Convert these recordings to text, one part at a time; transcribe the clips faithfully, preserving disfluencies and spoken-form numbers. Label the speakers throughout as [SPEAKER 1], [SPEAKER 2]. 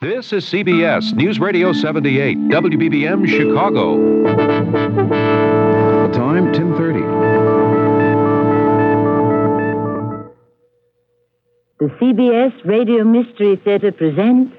[SPEAKER 1] This is C B S News Radio seventy-eight, W B B M Chicago.
[SPEAKER 2] The time, ten thirty.
[SPEAKER 3] The C B S Radio Mystery Theater presents...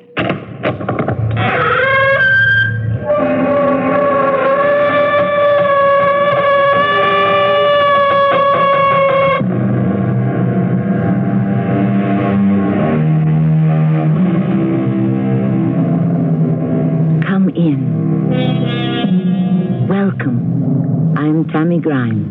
[SPEAKER 3] Come in. Welcome. I'm Tammy Grimes.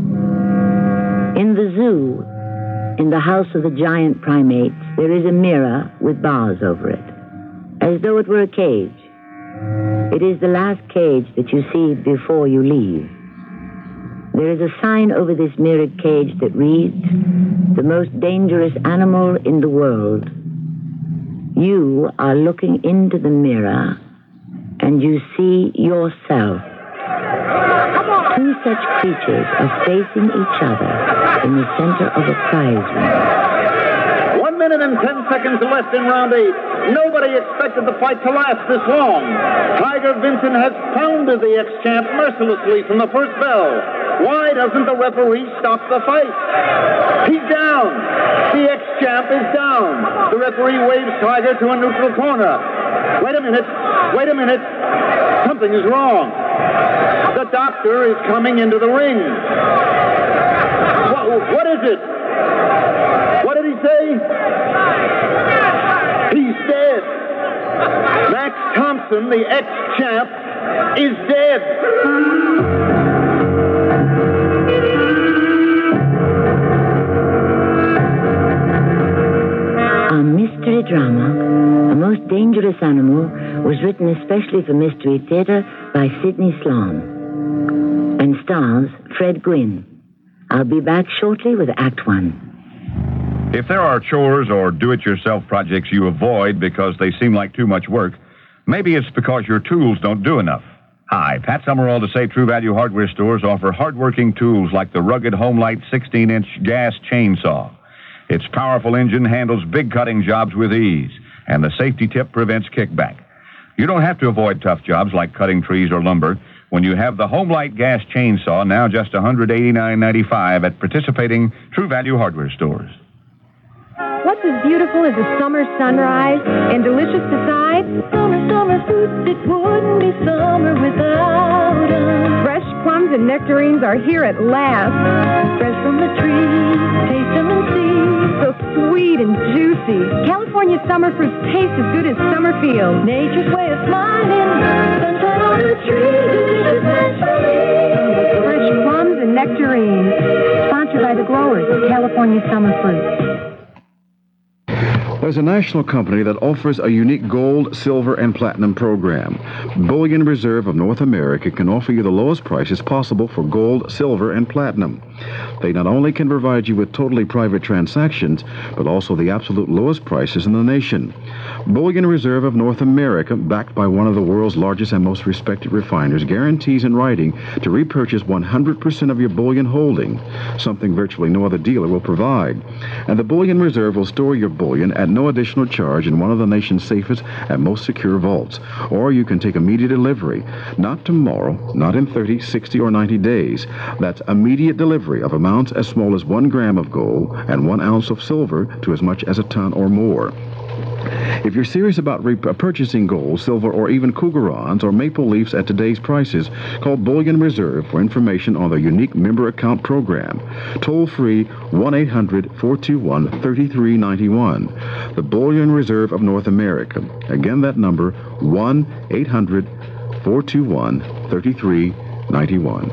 [SPEAKER 3] In the zoo... In the house of the giant primates, there is a mirror with bars over it, as though it were a cage. It is the last cage that you see before you leave. There is a sign over this mirrored cage that reads, "The most dangerous animal in the world." You are looking into the mirror, and you see yourself. Two such creatures are facing each other in the center of a prize ring.
[SPEAKER 4] One minute and ten seconds left in round eight. Nobody expected the fight to last this long. Tiger Vincent has pounded the ex-champ mercilessly from the first bell. Why doesn't the referee stop the fight? He's down. The ex-champ is down. The referee waves Tiger to a neutral corner. Wait a minute. Wait a minute. Something is wrong. The doctor is coming into the ring. What, what is it? What did he say? He's dead. Max Thompson, the ex-champ, is dead.
[SPEAKER 3] A mystery drama, A Most Dangerous Animal, was written especially for Mystery Theater by Sidney Sloan and stars Fred Gwynne. I'll be back shortly with Act One.
[SPEAKER 5] If there are chores or do-it-yourself projects you avoid because they seem like too much work, maybe it's because your tools don't do enough. Hi, Pat Summerall to say True Value Hardware stores offer hardworking tools like the rugged Homelight sixteen-inch gas chainsaw. Its powerful engine handles big cutting jobs with ease, and the safety tip prevents kickback. You don't have to avoid tough jobs like cutting trees or lumber when you have the Homelight gas chainsaw, now just one hundred eighty-nine ninety-five at participating True Value Hardware stores.
[SPEAKER 6] What's as beautiful as a summer sunrise and delicious besides? Summer, summer fruits, it wouldn't be summer without them. Fresh plums and nectarines are here at last. Fresh from the tree, taste them and see. So sweet and juicy. California summer fruits taste as good as summer feels. Nature's way of smiling. Sunshine on the tree, delicious naturally. Fresh plums and nectarines. Sponsored by the growers of California summer fruits.
[SPEAKER 2] There's a national company that offers a unique gold, silver, and platinum program. Bullion Reserve of North America can offer you the lowest prices possible for gold, silver, and platinum. They not only can provide you with totally private transactions, but also the absolute lowest prices in the nation. Bullion Reserve of North America, backed by one of the world's largest and most respected refiners, guarantees in writing to repurchase one hundred percent of your bullion holding, something virtually no other dealer will provide. And the Bullion Reserve will store your bullion at no additional charge in one of the nation's safest and most secure vaults. Or you can take immediate delivery, not tomorrow, not in thirty, sixty, or ninety days. That's immediate delivery of amounts as small as one gram of gold and one ounce of silver to as much as a ton or more. If you're serious about re- purchasing gold, silver, or even Cougarons or maple leafs at today's prices, call Bullion Reserve for information on their unique member account program. Toll free one eight hundred four two one three three nine one. The Bullion Reserve of North America. Again, that number one eight hundred four two one three three nine one.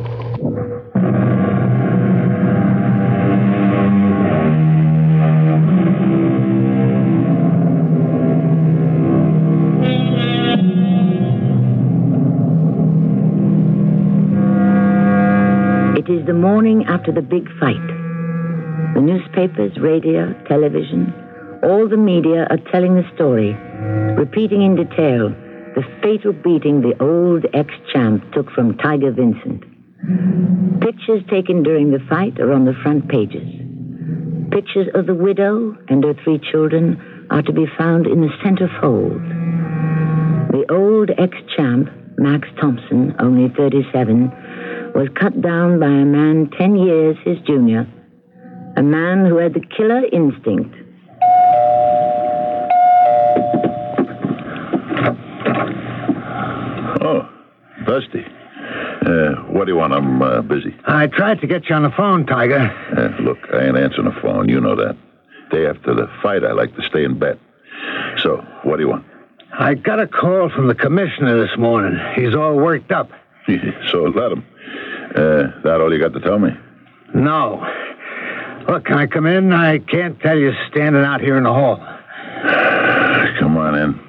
[SPEAKER 3] It is the morning after the big fight. The newspapers, radio, television, all the media are telling the story, repeating in detail the fatal beating the old ex-champ took from Tiger Vincent. Pictures taken during the fight are on the front pages. Pictures of the widow and her three children are to be found in the center fold. old ex-champ, Max Thompson, only thirty-seven, was cut down by a man ten years his junior, a man who had the killer instinct.
[SPEAKER 7] Oh, Dusty. Uh, what do you want? I'm uh, busy.
[SPEAKER 8] I tried to get you on the phone, Tiger.
[SPEAKER 7] Uh, look, I ain't answering the phone. You know that. Day after the fight, I like to stay in bed. So, what do you want?
[SPEAKER 8] I got a call from the commissioner this morning. He's all worked up.
[SPEAKER 7] So let him. Uh, that all you got to tell me?
[SPEAKER 8] No. Look, can I come in? I can't tell you standing out here in the hall.
[SPEAKER 7] Come on in.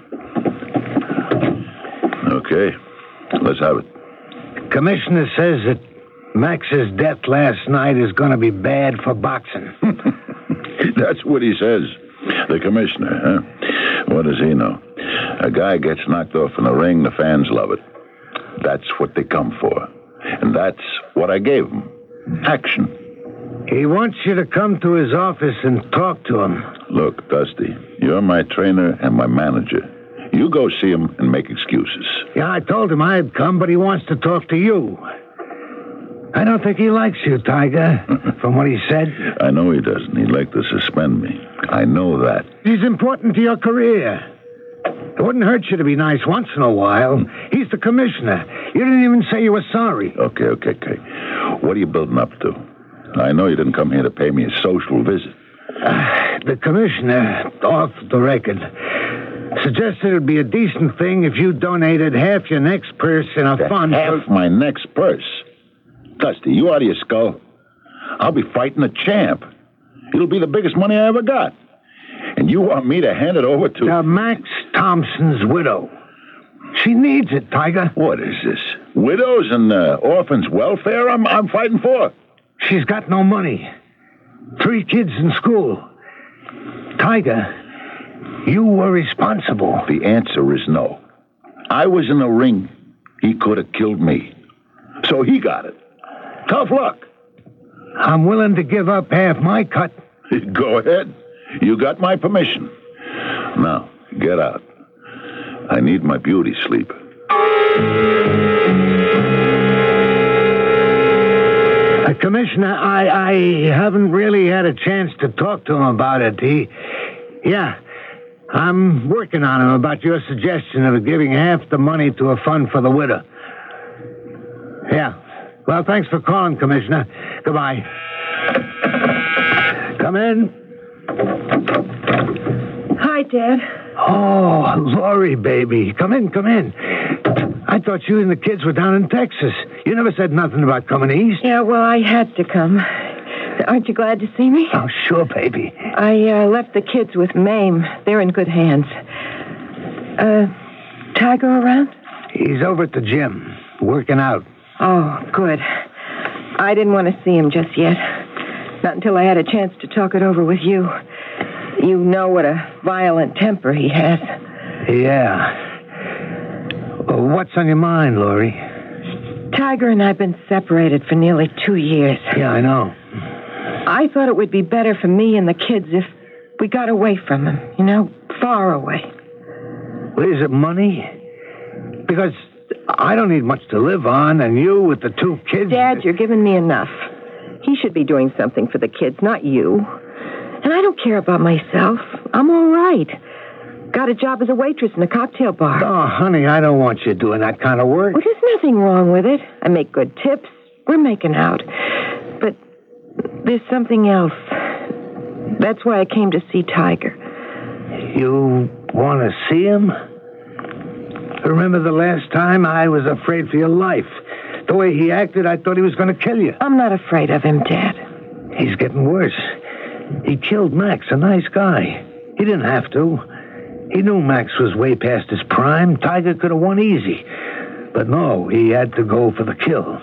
[SPEAKER 7] Okay, let's have it.
[SPEAKER 8] Commissioner says that Max's death last night is going to be bad for boxing.
[SPEAKER 7] That's what he says. The commissioner, huh? What does he know? A guy gets knocked off in the ring, the fans love it. That's what they come for. And that's what I gave him. Action.
[SPEAKER 8] He wants you to come to his office and talk to him.
[SPEAKER 7] Look, Dusty, you're my trainer and my manager. You go see him and make excuses.
[SPEAKER 8] Yeah, I told him I'd come, but he wants to talk to you. I don't think he likes you, Tiger, from what he said.
[SPEAKER 7] I know he doesn't. He'd like to suspend me. I know that.
[SPEAKER 8] He's important to your career. It wouldn't hurt you to be nice once in a while. He's the commissioner. You didn't even say you were sorry.
[SPEAKER 7] Okay, okay, okay. What are you building up to? I know you didn't come here to pay me a social visit.
[SPEAKER 8] Uh, the commissioner, off the record, suggested it'd be a decent thing if you donated half your next purse in a fund.
[SPEAKER 7] Half my next purse? Dusty, you out of your skull? I'll be fighting a champ. It'll be the biggest money I ever got. And you want me to hand it over to...
[SPEAKER 8] To Max Thompson's widow. She needs it, Tiger.
[SPEAKER 7] What is this? Widows and uh, orphans' welfare I'm, I'm fighting for?
[SPEAKER 8] She's got no money. Three kids in school. Tiger, you were responsible.
[SPEAKER 7] The answer is no. I was in the ring. He could have killed me. So he got it. Tough luck.
[SPEAKER 8] I'm willing to give up half my cut.
[SPEAKER 7] Go ahead. You got my permission. Now, get out. I need my beauty sleep.
[SPEAKER 8] Uh, Commissioner, I, I haven't really had a chance to talk to him about it. He... Yeah, I'm working on him about your suggestion of giving half the money to a fund for the widow. Yeah. Well, thanks for calling, Commissioner. Goodbye. Come in.
[SPEAKER 6] Hi, Dad.
[SPEAKER 8] Oh, Laurie, baby. Come in, come in. I thought you and the kids were down in Texas. You never said nothing about coming east.
[SPEAKER 6] Yeah, well, I had to come. Aren't you glad to see me?
[SPEAKER 8] Oh, sure, baby.
[SPEAKER 6] I uh, left the kids with Mame. They're in good hands. Uh, Tiger around?
[SPEAKER 8] He's over at the gym, working out.
[SPEAKER 6] Oh, good. I didn't want to see him just yet. Not until I had a chance to talk it over with you. You know what a violent temper he has.
[SPEAKER 8] Yeah. Well, what's on your mind, Laurie?
[SPEAKER 6] Tiger and I have been separated for nearly two years.
[SPEAKER 8] Yeah, I know.
[SPEAKER 6] I thought it would be better for me and the kids if we got away from him, you know, far away.
[SPEAKER 8] Well, is it money? Because I don't need much to live on, and you with the two kids...
[SPEAKER 6] Dad, you're giving me enough. He should be doing something for the kids, not you. And I don't care about myself. I'm all right. Got a job as a waitress in a cocktail bar.
[SPEAKER 8] Oh, honey, I don't want you doing that kind of work.
[SPEAKER 6] Well, there's nothing wrong with it. I make good tips. We're making out. But there's something else. That's why I came to see Tiger.
[SPEAKER 8] You want to see him? Remember the last time I was afraid for your life? The way he acted, I thought he was going to kill you.
[SPEAKER 6] I'm not afraid of him, Dad.
[SPEAKER 8] He's getting worse. He killed Max, a nice guy. He didn't have to. He knew Max was way past his prime. Tiger could have won easy. But no, he had to go for the kill.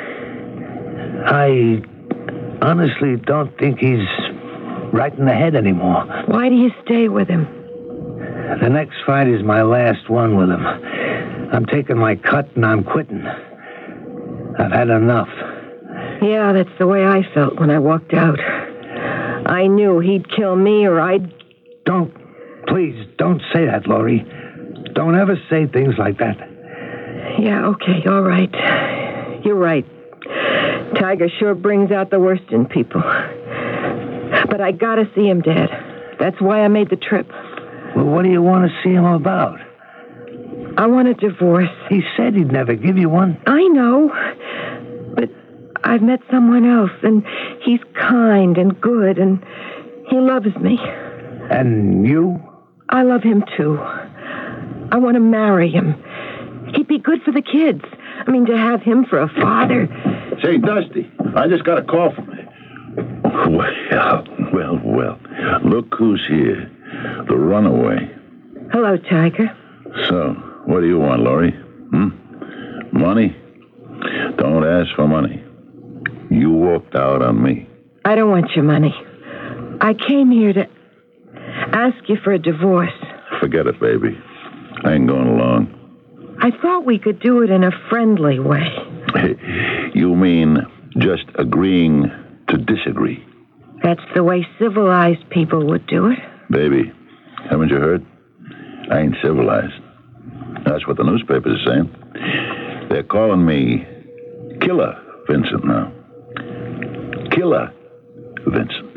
[SPEAKER 8] I honestly don't think he's right in the head anymore.
[SPEAKER 6] Why do you stay with him?
[SPEAKER 8] The next fight is my last one with him. I'm taking my cut and I'm quitting. I've had enough.
[SPEAKER 6] Yeah, that's the way I felt when I walked out. I knew he'd kill me or I'd...
[SPEAKER 8] Don't, please, don't say that, Laurie. Don't ever say things like that.
[SPEAKER 6] Yeah, okay, all right. You're right. Tiger sure brings out the worst in people. But I gotta see him, Dad. That's why I made the trip.
[SPEAKER 8] Well, what do you want to see him about?
[SPEAKER 6] I want a divorce.
[SPEAKER 8] He said he'd never give you one.
[SPEAKER 6] I know. But I've met someone else, and he's kind and good, and he loves me.
[SPEAKER 8] And you?
[SPEAKER 6] I love him, too. I want to marry him. He'd be good for the kids. I mean, to have him for a father.
[SPEAKER 7] Say, Dusty, I just got a call from you. Well, well, well. Look who's here. The runaway.
[SPEAKER 6] Hello, Tiger.
[SPEAKER 7] So, what do you want, Laurie? Hmm? Money? Don't ask for money. You walked out on me.
[SPEAKER 6] I don't want your money. I came here to ask you for a divorce.
[SPEAKER 7] Forget it, baby. I ain't going along.
[SPEAKER 6] I thought we could do it in a friendly way.
[SPEAKER 7] You mean just agreeing to disagree?
[SPEAKER 6] That's the way civilized people would do it.
[SPEAKER 7] Baby, haven't you heard? I ain't civilized. That's what the newspapers are saying. They're calling me Killer Vincent now. Killer Vincent.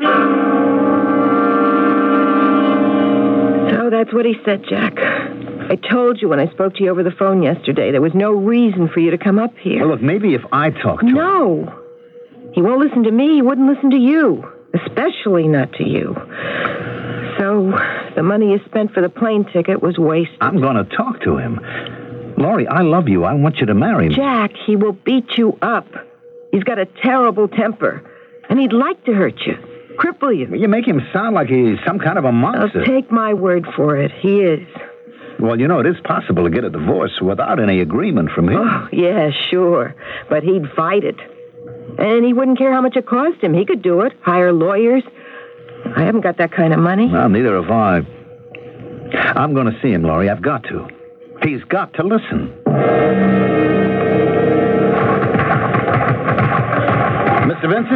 [SPEAKER 6] So that's what he said, Jack. I told you when I spoke to you over the phone yesterday, there was no reason for you to come up here.
[SPEAKER 9] Well, look, maybe if I talk to him...
[SPEAKER 6] No. He won't listen to me. He wouldn't listen to you. Especially not to you. So, the money you spent for the plane ticket was wasted.
[SPEAKER 9] I'm going to talk to him. Laurie, I love you. I want you to marry me.
[SPEAKER 6] Jack, he will beat you up. He's got a terrible temper. And he'd like to hurt you. Cripple you.
[SPEAKER 9] You make him sound like he's some kind of a monster.
[SPEAKER 6] I'll take my word for it. He is.
[SPEAKER 9] Well, you know, it is possible to get a divorce without any agreement from him.
[SPEAKER 6] Oh, yeah, sure. But he'd fight it. And he wouldn't care how much it cost him. He could do it. Hire lawyers. I haven't got that kind of money.
[SPEAKER 9] Well, neither have I. I'm going to see him, Laurie. I've got to. He's got to listen. Mister Vincent?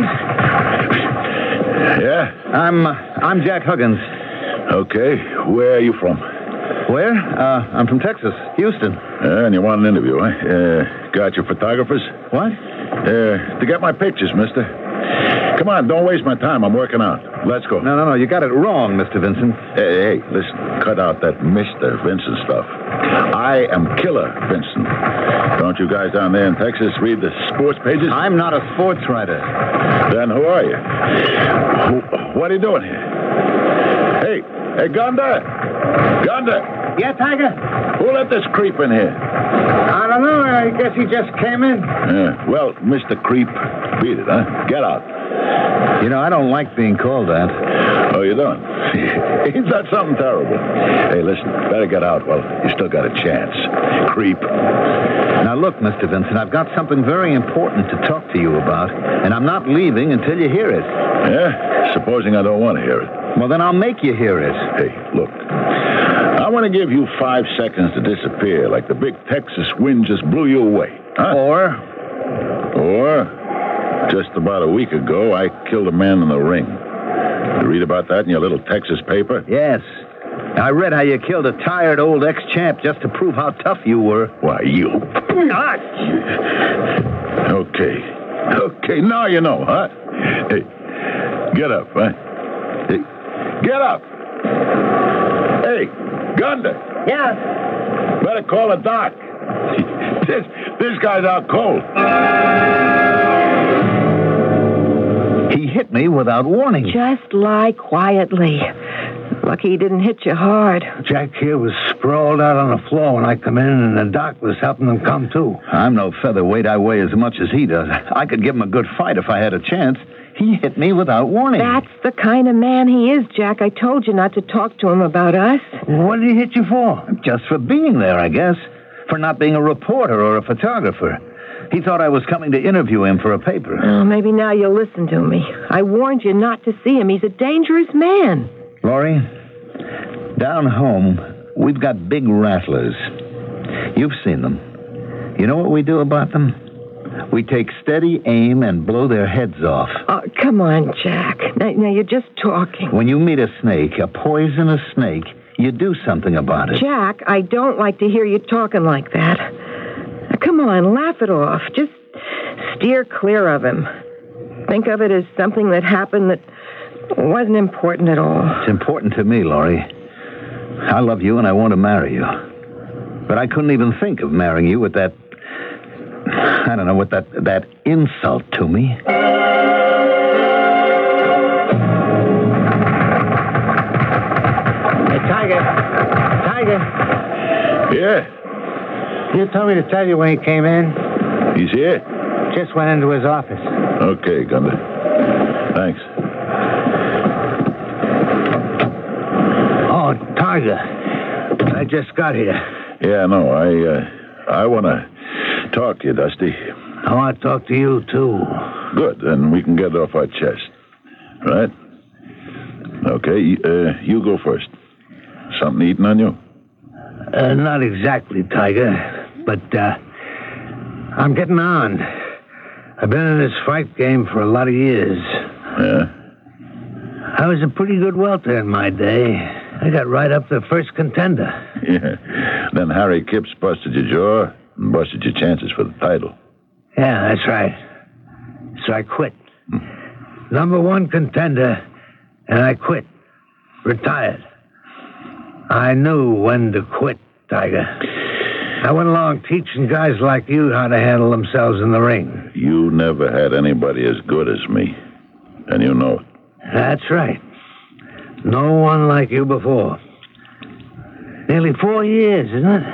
[SPEAKER 7] Yeah?
[SPEAKER 9] I'm, uh, I'm Jack Huggins.
[SPEAKER 7] Okay. Where are you from?
[SPEAKER 9] Where? Uh, I'm from Texas, Houston.
[SPEAKER 7] Uh, and you want an interview, huh? Uh, got your photographers?
[SPEAKER 9] What?
[SPEAKER 7] Uh, to get my pictures, mister. Come on, don't waste my time. I'm working out. Let's go.
[SPEAKER 9] No, no, no. You got it wrong, Mister Vincent.
[SPEAKER 7] Hey, hey, listen. Cut out that Mister Vincent stuff. I am Killer Vincent. Don't you guys down there in Texas read the sports pages?
[SPEAKER 9] I'm not a sports writer.
[SPEAKER 7] Then who are you? Who, what are you doing here? Hey, hey, Gunda! Gunda!
[SPEAKER 8] Yeah, Tiger?
[SPEAKER 7] Who let this creep in here?
[SPEAKER 8] I don't know. I guess he just came in.
[SPEAKER 7] Yeah, well, Mister Creep, beat it, huh? Get out.
[SPEAKER 9] You know, I don't like being called that.
[SPEAKER 7] Oh, you don't? Ain't that something terrible? Hey, listen, better get out while you still got a chance. Creep.
[SPEAKER 9] Now, look, Mister Vincent, I've got something very important to talk to you about, and I'm not leaving until you hear it.
[SPEAKER 7] Yeah? Supposing I don't want to hear it.
[SPEAKER 9] Well, then I'll make you hear it.
[SPEAKER 7] Hey, look. I want to give you five seconds to disappear like the big Texas wind just blew you away. Huh?
[SPEAKER 9] Or?
[SPEAKER 7] Or, just about a week ago, I killed a man in the ring. You read about that in your little Texas paper?
[SPEAKER 9] Yes. I read how you killed a tired old ex-champ just to prove how tough you were.
[SPEAKER 7] Why, you...
[SPEAKER 9] Not.
[SPEAKER 7] Okay. Okay, now you know, huh? Hey, get up, huh? Hey, get up! Hey, Gunda!
[SPEAKER 8] Yeah?
[SPEAKER 7] Better call a doc. this, this guy's out cold.
[SPEAKER 9] He hit me without warning.
[SPEAKER 6] Just lie quietly. Lucky he didn't hit you hard.
[SPEAKER 8] Jack here was sprawled out on the floor when I come in, and the doc was helping him come to.
[SPEAKER 9] I'm no featherweight. I weigh as much as he does. I could give him a good fight if I had a chance. He hit me without warning.
[SPEAKER 6] That's the kind of man he is, Jack. I told you not to talk to him about us.
[SPEAKER 8] What did he hit you for?
[SPEAKER 9] Just for being there, I guess. For not being a reporter or a photographer. He thought I was coming to interview him for a paper.
[SPEAKER 6] Oh, maybe now you'll listen to me. I warned you not to see him. He's a dangerous man.
[SPEAKER 9] Laurie, down home, we've got big rattlers. You've seen them. You know what we do about them? We take steady aim and blow their heads off.
[SPEAKER 6] Oh, come on, Jack. Now, now you're just talking.
[SPEAKER 9] When you meet a snake, a poisonous snake, you you do something about it.
[SPEAKER 6] Jack, I don't like to hear you talking like that. Now, come on, laugh it off. Just steer clear of him. Think of it as something that happened that wasn't important at all.
[SPEAKER 9] It's important to me, Laurie. I love you and I want to marry you. But I couldn't even think of marrying you with that... I don't know, with that, that insult to me.
[SPEAKER 8] Hey, Tiger. Tiger.
[SPEAKER 7] Yeah,
[SPEAKER 8] You told me to tell you when he came in.
[SPEAKER 7] he's here.
[SPEAKER 8] Just went into his office.
[SPEAKER 7] Okay, Gunther. Thanks.
[SPEAKER 8] Oh, Tiger. I just got here.
[SPEAKER 7] Yeah, no, I, uh, I want to talk to you, Dusty.
[SPEAKER 8] I want to talk to you, too.
[SPEAKER 7] Good, then we can get it off our chest. Right? Okay, uh, you go first. Something eating on you?
[SPEAKER 8] Uh, not exactly, Tiger, but uh, I'm getting on. I've been in this fight game for a lot of years.
[SPEAKER 7] Yeah?
[SPEAKER 8] I was a pretty good welter in my day. I got right up to first contender.
[SPEAKER 7] Yeah. Then Harry Kipps busted your jaw and busted your chances for the title.
[SPEAKER 8] Yeah, that's right. So I quit. Number one contender, and I quit. Retired. I knew when to quit, Tiger. I went along teaching guys like you how to handle themselves in the ring.
[SPEAKER 7] You never had anybody as good as me. And you know it.
[SPEAKER 8] That's right. No one like you before. Nearly four years, isn't it?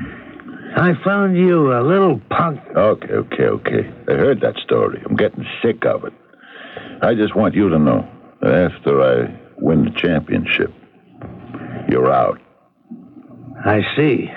[SPEAKER 8] I found you a little punk.
[SPEAKER 7] Okay, okay, okay. I heard that story. I'm getting sick of it. I just want you to know that after I win the championship, you're out.
[SPEAKER 8] I see.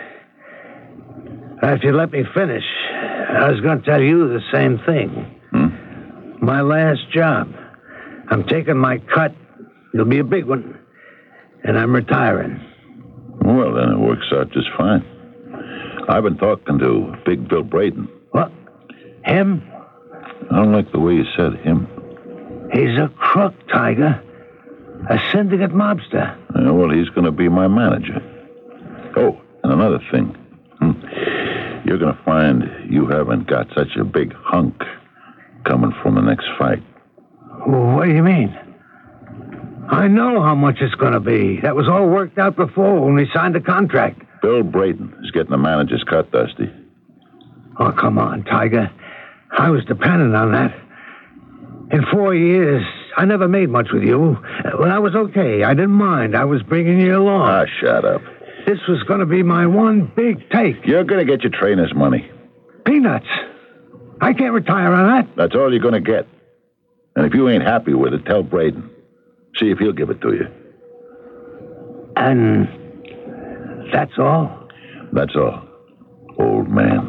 [SPEAKER 8] If you let me finish, I was going to tell you the same thing.
[SPEAKER 7] Hmm?
[SPEAKER 8] My last job. I'm taking my cut. It'll be a big one. And I'm retiring.
[SPEAKER 7] Well, then it works out just fine. I've been talking to Big Bill Braden.
[SPEAKER 8] What? Him?
[SPEAKER 7] I don't like the way you said him.
[SPEAKER 8] He's a crook, Tiger. A syndicate mobster.
[SPEAKER 7] Uh, well, he's going to be my manager. Oh, and another thing. Hmm. You're going to find you haven't got such a big hunk coming from the next fight.
[SPEAKER 8] What do you mean? I know how much it's going to be. That was all worked out before when we signed the contract.
[SPEAKER 7] Bill Braden is getting the manager's cut, Dusty.
[SPEAKER 8] Oh, come on, Tiger. I was dependent on that. In four years, I never made much with you. Well, I was okay. I didn't mind. I was bringing you along.
[SPEAKER 7] Ah, shut up.
[SPEAKER 8] This was going to be my one big take.
[SPEAKER 7] You're going to get your trainer's money.
[SPEAKER 8] Peanuts. I can't retire on that.
[SPEAKER 7] That's all you're going to get. And if you ain't happy with it, tell Braden. See if he'll give it to you.
[SPEAKER 8] And that's all?
[SPEAKER 7] That's all, old man.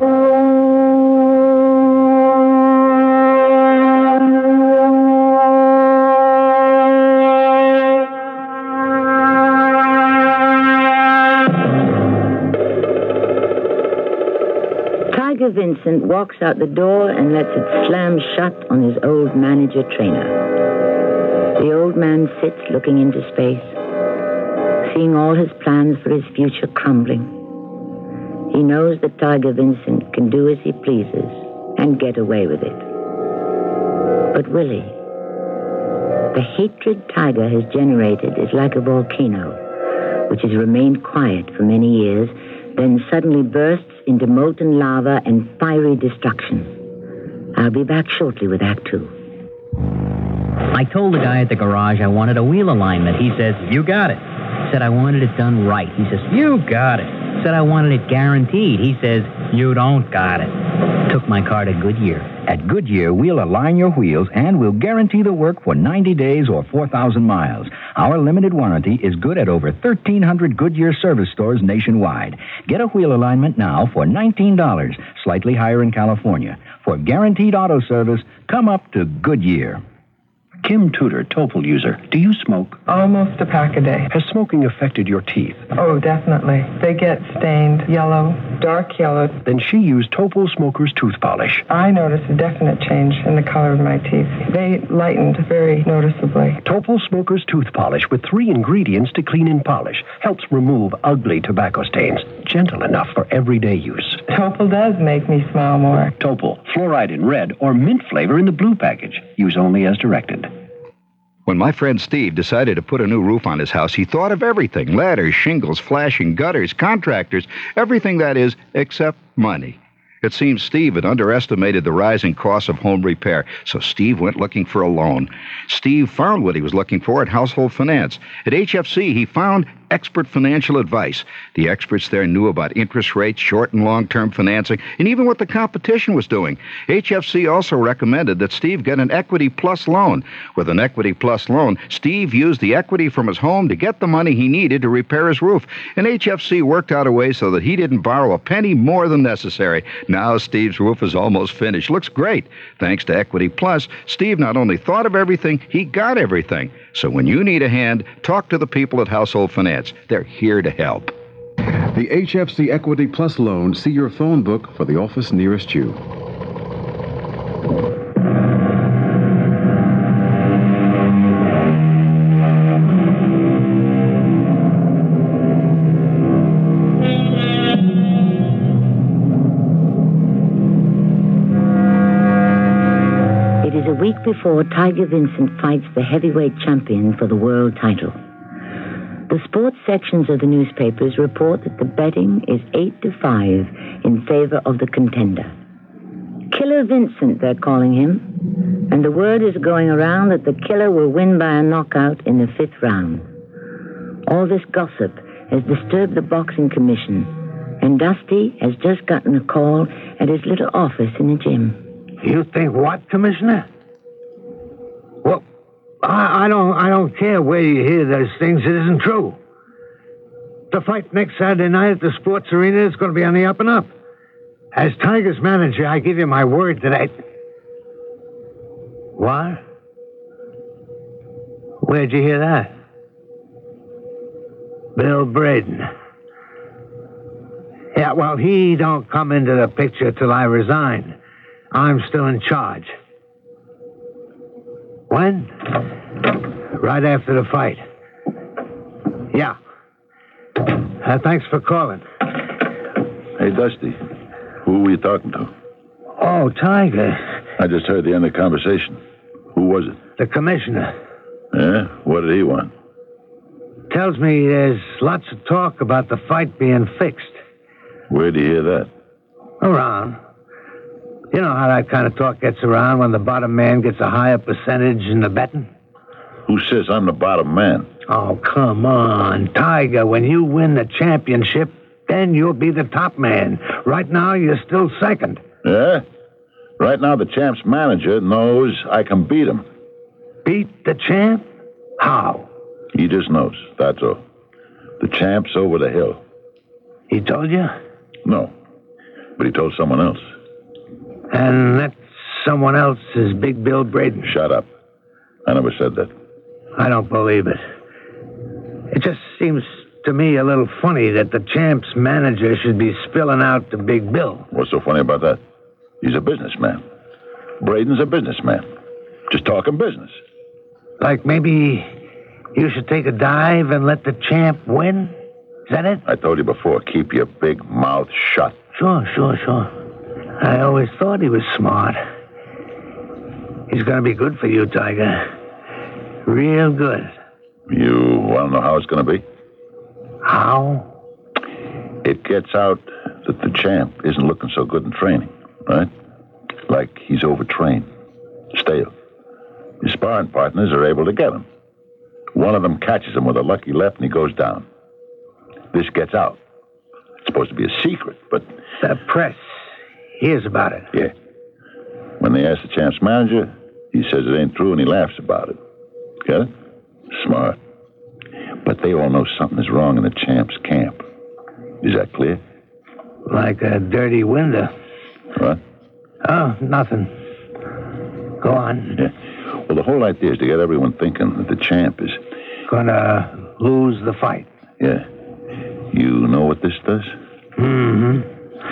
[SPEAKER 3] Tiger Vincent walks out the door and lets it slam shut on his old manager-trainer. The old man sits looking into space, seeing all his plans for his future crumbling. He knows that Tiger Vincent can do as he pleases and get away with it. But Willie, the hatred Tiger has generated is like a volcano, which has remained quiet for many years, then suddenly bursts into molten lava and fiery destruction. I'll be back shortly with Act Two.
[SPEAKER 10] I told the guy at the garage I wanted a wheel alignment. He says, you got it. Said I wanted it done right. He says, you got it. Said I wanted it guaranteed. He says, you don't got it. Took my car to Goodyear.
[SPEAKER 11] At Goodyear, we'll align your wheels and we'll guarantee the work for ninety days or four thousand miles. Our limited warranty is good at over thirteen hundred Goodyear service stores nationwide. Get a wheel alignment now for nineteen dollars, slightly higher in California. For guaranteed auto service, come up to Goodyear.
[SPEAKER 12] Kim Tudor, Topol user. Do you smoke?
[SPEAKER 13] Almost a pack a day.
[SPEAKER 12] Has smoking affected your teeth?
[SPEAKER 13] Oh, definitely. They get stained yellow. dark yellow.
[SPEAKER 12] Then she used Topol Smoker's tooth polish.
[SPEAKER 13] I noticed a definite change in the color of my teeth. They lightened very noticeably.
[SPEAKER 12] Topol Smoker's tooth polish with three ingredients to clean and polish helps remove ugly tobacco stains. Gentle enough for everyday use.
[SPEAKER 13] Topol does make me smile more.
[SPEAKER 12] Topol, fluoride in red or mint flavor in the blue package. Use only as directed.
[SPEAKER 11] When my friend Steve decided to put a new roof on his house, he thought of everything. Ladders, shingles, flashing, gutters, contractors, everything that is, except money. It seems Steve had underestimated the rising costs of home repair, so Steve went looking for a loan. Steve found what he was looking for at Household Finance. At H F C, he found expert financial advice. The experts there knew about interest rates, short and long-term financing, and even what the competition was doing. H F C also recommended that Steve get an Equity Plus loan. With an Equity Plus loan, Steve used the equity from his home to get the money he needed to repair his roof, and H F C worked out a way so that he didn't borrow a penny more than necessary. Now Steve's roof is almost finished. Looks great. Thanks to Equity Plus, Steve not only thought of everything, he got everything. So when you need a hand, talk to the people at Household Finance. They're here to help.
[SPEAKER 2] The H F C Equity Plus loan. See your phone book for the office nearest you.
[SPEAKER 3] It is a week before Tiger Vincent fights the heavyweight champion for the world title. The sports sections of the newspapers report that the betting is eight to five in favor of the contender. Killer Vincent, they're calling him, and the word is going around that the killer will win by a knockout in the fifth round. All this gossip has disturbed the boxing commission, and Dusty has just gotten a call at his little office in the gym.
[SPEAKER 8] You think what, Commissioner? Well, I, I don't I don't care where you hear those things. It isn't true. The fight next Saturday night at the sports arena is going to be on the up and up. As Tiger's manager, I give you my word that I... What? Where'd you hear that? Bill Braden. Yeah, well, he don't come into the picture till I resign. I'm still in charge. When? Right after the fight. Yeah. Uh, thanks for calling.
[SPEAKER 7] Hey, Dusty. Who were you talking to?
[SPEAKER 8] Oh, Tiger.
[SPEAKER 7] I just heard the end of the conversation. Who was it?
[SPEAKER 8] The commissioner.
[SPEAKER 7] Yeah? What did he want?
[SPEAKER 8] Tells me there's lots of talk about the fight being fixed.
[SPEAKER 7] Where'd you hear that?
[SPEAKER 8] Around. You know how that kind of talk gets around when the bottom man gets a higher percentage in the betting?
[SPEAKER 7] Who says I'm the bottom man?
[SPEAKER 8] Oh, come on, Tiger. When you win the championship, then you'll be the top man. Right now, you're still second.
[SPEAKER 7] Yeah? Right now, the champ's manager knows I can beat him.
[SPEAKER 8] Beat the champ? How?
[SPEAKER 7] He just knows, that's all. The champ's over the hill.
[SPEAKER 8] He told you?
[SPEAKER 7] No, but he told someone else.
[SPEAKER 8] And that someone else is Big Bill Braden.
[SPEAKER 7] Shut up. I never said that.
[SPEAKER 8] I don't believe it. It just seems to me a little funny that the champ's manager should be spilling out to Big Bill.
[SPEAKER 7] What's so funny about that? He's a businessman. Braden's a businessman. Just talking business.
[SPEAKER 8] Like maybe you should take a dive and let the champ win? Is that it?
[SPEAKER 7] I told you before, keep your big mouth shut.
[SPEAKER 8] Sure, sure, sure. I always thought he was smart. He's going to be good for you, Tiger. Real good.
[SPEAKER 7] You want to know how it's going to be?
[SPEAKER 8] How?
[SPEAKER 7] It gets out that the champ isn't looking so good in training, right? Like he's overtrained, stale. His sparring partners are able to get him. One of them catches him with a lucky left and he goes down. This gets out. It's supposed to be a secret, but...
[SPEAKER 8] The press hears about it.
[SPEAKER 7] Yeah. When they ask the champ's manager, he says it ain't true and he laughs about it. Get it? Smart. But they all know something is wrong in the champ's camp. Is that clear?
[SPEAKER 8] Like a dirty window.
[SPEAKER 7] What?
[SPEAKER 8] Oh, nothing. Go on.
[SPEAKER 7] Yeah. Well, the whole idea is to get everyone thinking that the champ is...
[SPEAKER 8] Gonna lose the fight.
[SPEAKER 7] Yeah. You know what this does?
[SPEAKER 8] Mm-hmm.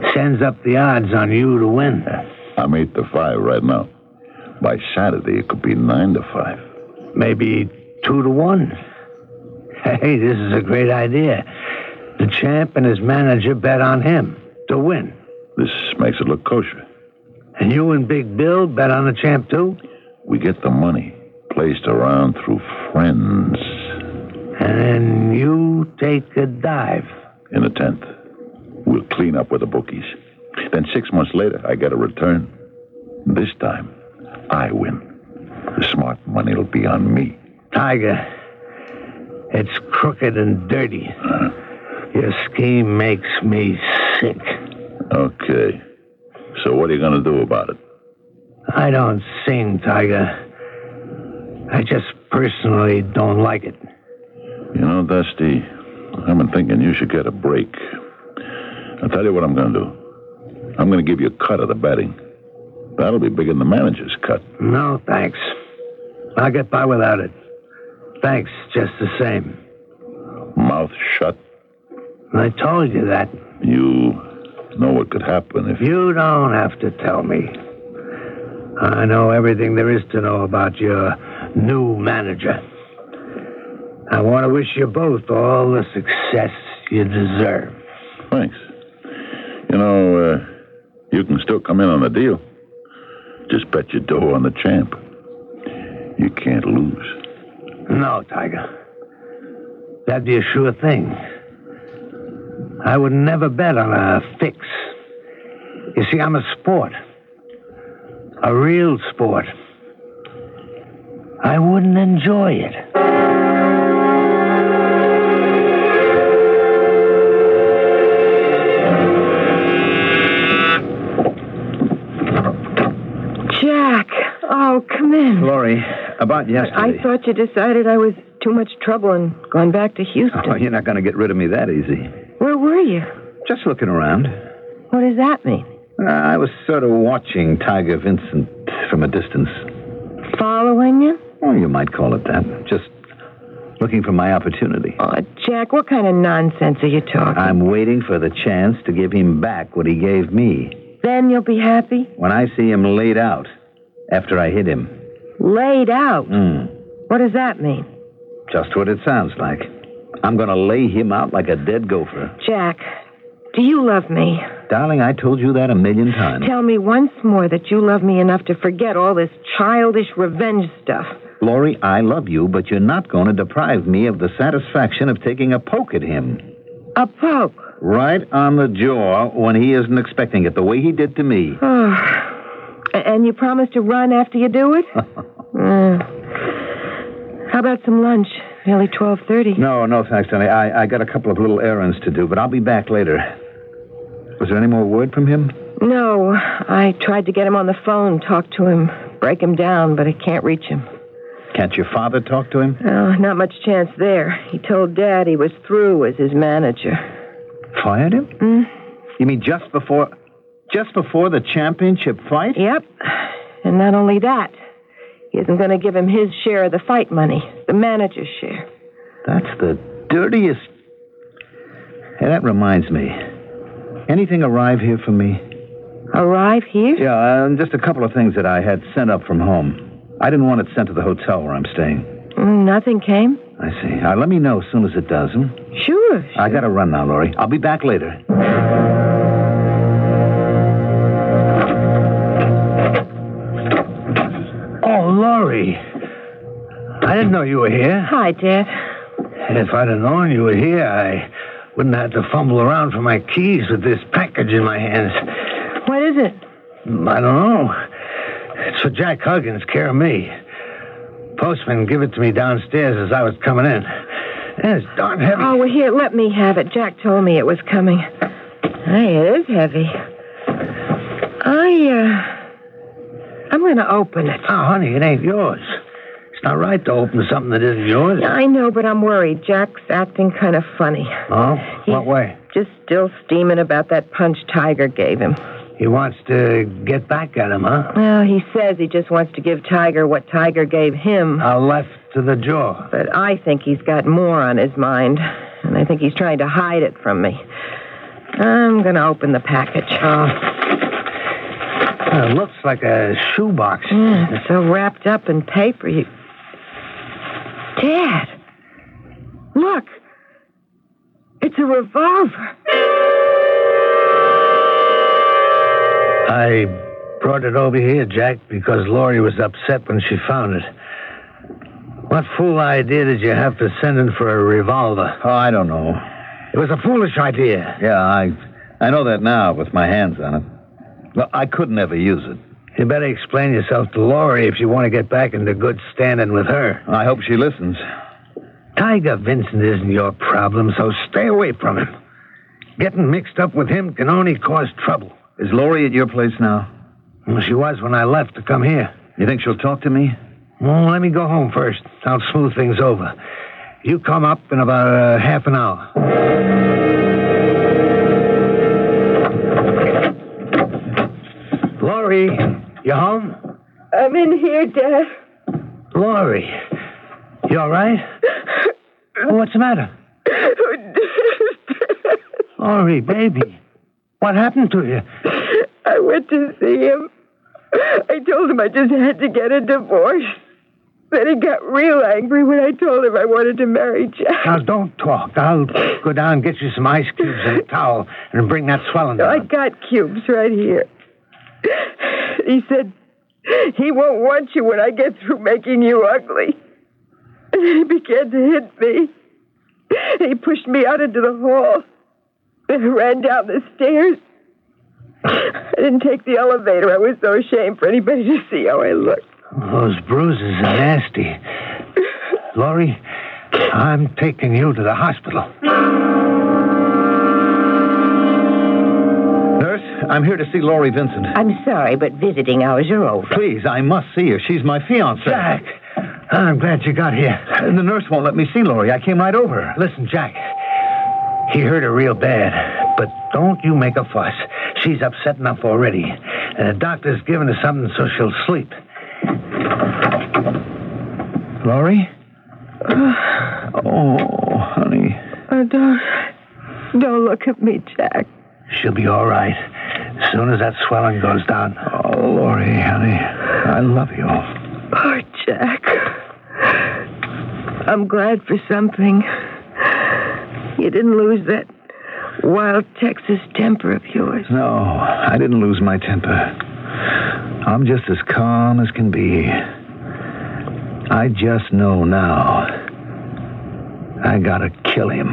[SPEAKER 8] sends up the odds on you to win.
[SPEAKER 7] I'm eight to five right now. By Saturday, it could be nine to five.
[SPEAKER 8] Maybe two to one. Hey, this is a great idea. The champ and his manager bet on him to win.
[SPEAKER 7] This makes it look kosher.
[SPEAKER 8] And you and Big Bill bet on the champ, too?
[SPEAKER 7] We get the money placed around through friends.
[SPEAKER 8] And then you take a dive.
[SPEAKER 7] In the tenth, we'll clean up with the bookies. Then six months later, I get a return. This time, I win. The smart money will be on me.
[SPEAKER 8] Tiger, it's crooked and dirty.
[SPEAKER 7] Uh,
[SPEAKER 8] Your scheme makes me sick.
[SPEAKER 7] Okay. So what are you going to do about it?
[SPEAKER 8] I don't sing, Tiger. I just personally don't like it.
[SPEAKER 7] You know, Dusty, I've been thinking you should get a break. I'll tell you what I'm going to do. I'm going to give you a cut of the betting. That'll be bigger than the manager's cut.
[SPEAKER 8] No, thanks. I'll get by without it. Thanks, just the same.
[SPEAKER 7] Mouth shut.
[SPEAKER 8] I told you that.
[SPEAKER 7] You know what could happen if...
[SPEAKER 8] You don't have to tell me. I know everything there is to know about your new manager. I want to wish you both all the success you deserve.
[SPEAKER 7] Thanks. You know, uh, you can still come in on the deal. Just bet your dough on the champ. You can't lose.
[SPEAKER 8] No, Tiger. That'd be a sure thing. I would never bet on a fix. You see, I'm a sport. A real sport. I wouldn't enjoy it.
[SPEAKER 13] Jack! Oh, come in.
[SPEAKER 9] Lori, about yesterday.
[SPEAKER 13] I thought you decided I was too much trouble and gone back to Houston.
[SPEAKER 9] Oh, you're not going to get rid of me that easy.
[SPEAKER 13] Where were you?
[SPEAKER 9] Just looking around.
[SPEAKER 13] What does that mean?
[SPEAKER 9] Uh, I was sort of watching Tiger Vincent from a distance.
[SPEAKER 13] Following you?
[SPEAKER 9] Oh, you might call it that. Just looking for my opportunity.
[SPEAKER 13] Oh, Jack, what kind of nonsense are you talking?
[SPEAKER 9] I'm waiting for the chance to give him back what he gave me.
[SPEAKER 13] Then you'll be happy?
[SPEAKER 9] When I see him laid out after I hit him.
[SPEAKER 13] Laid out?
[SPEAKER 9] Mm.
[SPEAKER 13] What does that mean?
[SPEAKER 9] Just what it sounds like. I'm going to lay him out like a dead gopher.
[SPEAKER 13] Jack, do you love me?
[SPEAKER 9] Darling, I told you that a million times.
[SPEAKER 13] Tell me once more that you love me enough to forget all this childish revenge stuff.
[SPEAKER 9] Lori, I love you, but you're not going to deprive me of the satisfaction of taking a poke at him.
[SPEAKER 13] A poke?
[SPEAKER 9] Right on the jaw when he isn't expecting it, the way he did to me.
[SPEAKER 13] Oh. And you promise to run after you do it? uh. How about some lunch? Nearly twelve thirty.
[SPEAKER 9] No, no, thanks, Tony. I, I got a couple of little errands to do, but I'll be back later. Was there any more word from him?
[SPEAKER 13] No. I tried to get him on the phone, talk to him, break him down, but I can't reach him.
[SPEAKER 9] Can't your father talk to him?
[SPEAKER 13] Oh, not much chance there. He told Dad he was through as his manager.
[SPEAKER 9] Fired him?
[SPEAKER 13] Mm.
[SPEAKER 9] You mean just before... just before the championship fight?
[SPEAKER 13] Yep. And not only that, he isn't going to give him his share of the fight money, the manager's share.
[SPEAKER 9] That's the dirtiest... Hey, that reminds me. Anything arrive here for me?
[SPEAKER 13] Arrive here?
[SPEAKER 9] Yeah, uh, just a couple of things that I had sent up from home. I didn't want it sent to the hotel where I'm staying.
[SPEAKER 13] Mm, nothing came?
[SPEAKER 9] I see. Uh, let me know as soon as it does, hmm?
[SPEAKER 13] Sure, sure.
[SPEAKER 9] I gotta run now, Lori. I'll be back later.
[SPEAKER 8] Oh, Lori. I didn't know you were here.
[SPEAKER 13] Hi, Dad.
[SPEAKER 8] If I'd have known you were here, I wouldn't have to fumble around for my keys with this package in my hands.
[SPEAKER 13] What is it?
[SPEAKER 8] I don't know. It's for Jack Huggins, care of me. Postman gave it to me downstairs as I was coming in. And it's darn heavy.
[SPEAKER 13] Oh, well, here, let me have it. Jack told me it was coming. Hey, it is heavy. I, uh... I'm going to open it.
[SPEAKER 8] Oh, honey, it ain't yours. It's not right to open something that isn't yours.
[SPEAKER 13] I know, but I'm worried. Jack's acting kind of funny.
[SPEAKER 8] Oh?
[SPEAKER 13] He's
[SPEAKER 8] what way?
[SPEAKER 13] Just still steaming about that punch Tiger gave him.
[SPEAKER 8] He wants to get back at him, huh?
[SPEAKER 13] Well, he says he just wants to give Tiger what Tiger gave him.
[SPEAKER 8] A left to the jaw.
[SPEAKER 13] But I think he's got more on his mind. And I think he's trying to hide it from me. I'm going to open the package.
[SPEAKER 8] Oh. It looks like a shoebox.
[SPEAKER 13] Yeah, it's so wrapped up in paper. You... Dad, look. It's a revolver.
[SPEAKER 8] I brought it over here, Jack, because Laurie was upset when she found it. What fool idea did you have to send in for a revolver?
[SPEAKER 9] Oh, I don't know.
[SPEAKER 8] It was a foolish idea.
[SPEAKER 9] Yeah, I I know that now with my hands on it. Well, I couldn't ever use it.
[SPEAKER 8] You better explain yourself to Laurie if you want to get back into good standing with her.
[SPEAKER 9] I hope she listens.
[SPEAKER 8] Tiger Vincent isn't your problem, so stay away from him. Getting mixed up with him can only cause trouble.
[SPEAKER 9] Is Laurie at your place now?
[SPEAKER 8] Well, she was when I left to come here.
[SPEAKER 9] You think she'll talk to me?
[SPEAKER 8] Well, let me go home first. I'll smooth things over. You come up in about uh, half an hour. Laurie, you home?
[SPEAKER 13] I'm in here, Dad.
[SPEAKER 8] Laurie, you all right? What's the matter? Laurie, baby, what happened to you?
[SPEAKER 13] I went to see him. I told him I just had to get a divorce. Then he got real angry when I told him I wanted to marry Jack.
[SPEAKER 8] Now, don't talk. I'll go down and get you some ice cubes and a towel and bring that swelling down.
[SPEAKER 13] I got cubes right here. He said he won't want you when I get through making you ugly. He began to hit me. He pushed me out into the hall. I ran down the stairs. I didn't take the elevator. I was so ashamed for anybody to see how I looked.
[SPEAKER 8] Those bruises are nasty. Laurie, I'm taking you to the hospital.
[SPEAKER 9] Nurse, I'm here to see Laurie Vincent.
[SPEAKER 3] I'm sorry, but visiting hours are over.
[SPEAKER 9] Please, I must see her. She's my fiancée.
[SPEAKER 8] Jack, I'm glad you got here.
[SPEAKER 9] The nurse won't let me see Laurie. I came right over.
[SPEAKER 8] Listen, Jack, he hurt her real bad, but don't you make a fuss. She's upset enough already. And the doctor's given her something so she'll sleep. Laurie?
[SPEAKER 9] Oh, honey.
[SPEAKER 13] Oh, don't, don't look at me, Jack.
[SPEAKER 8] She'll be all right as soon as that swelling goes down.
[SPEAKER 9] Oh, Laurie, honey, I love you.
[SPEAKER 13] Oh, Jack. I'm glad for something. You didn't lose that wild Texas temper of yours.
[SPEAKER 9] No, I didn't lose my temper. I'm just as calm as can be. I just know now I gotta kill him.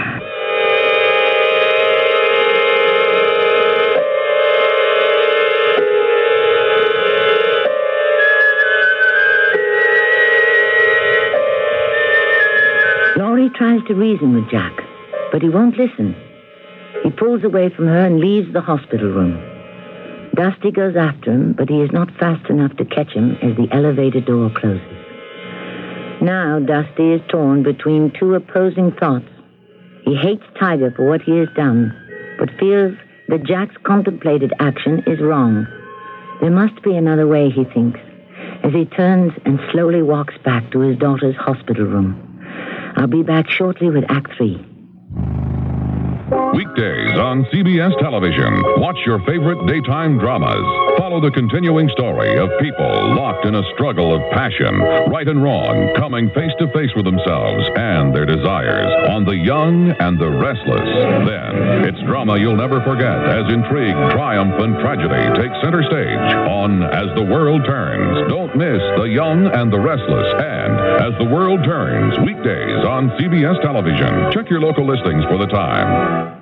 [SPEAKER 3] Laurie tries to reason with Jack, but he won't listen. He pulls away from her and leaves the hospital room. Dusty goes after him, but he is not fast enough to catch him as the elevator door closes. Now Dusty is torn between two opposing thoughts. He hates Tiger for what he has done, but feels that Jack's contemplated action is wrong. There must be another way, he thinks, as he turns and slowly walks back to his daughter's hospital room. I'll be back shortly with Act Three.
[SPEAKER 1] Weekdays on C B S Television. Watch your favorite daytime dramas. Follow the continuing story of people locked in a struggle of passion, right and wrong, coming face to face with themselves and their desires on The Young and the Restless. Then, it's drama you'll never forget as intrigue, triumph, and tragedy take center stage on As the World Turns. Don't miss The Young and the Restless and As the World Turns, weekdays on C B S Television. Check your local listings for the time.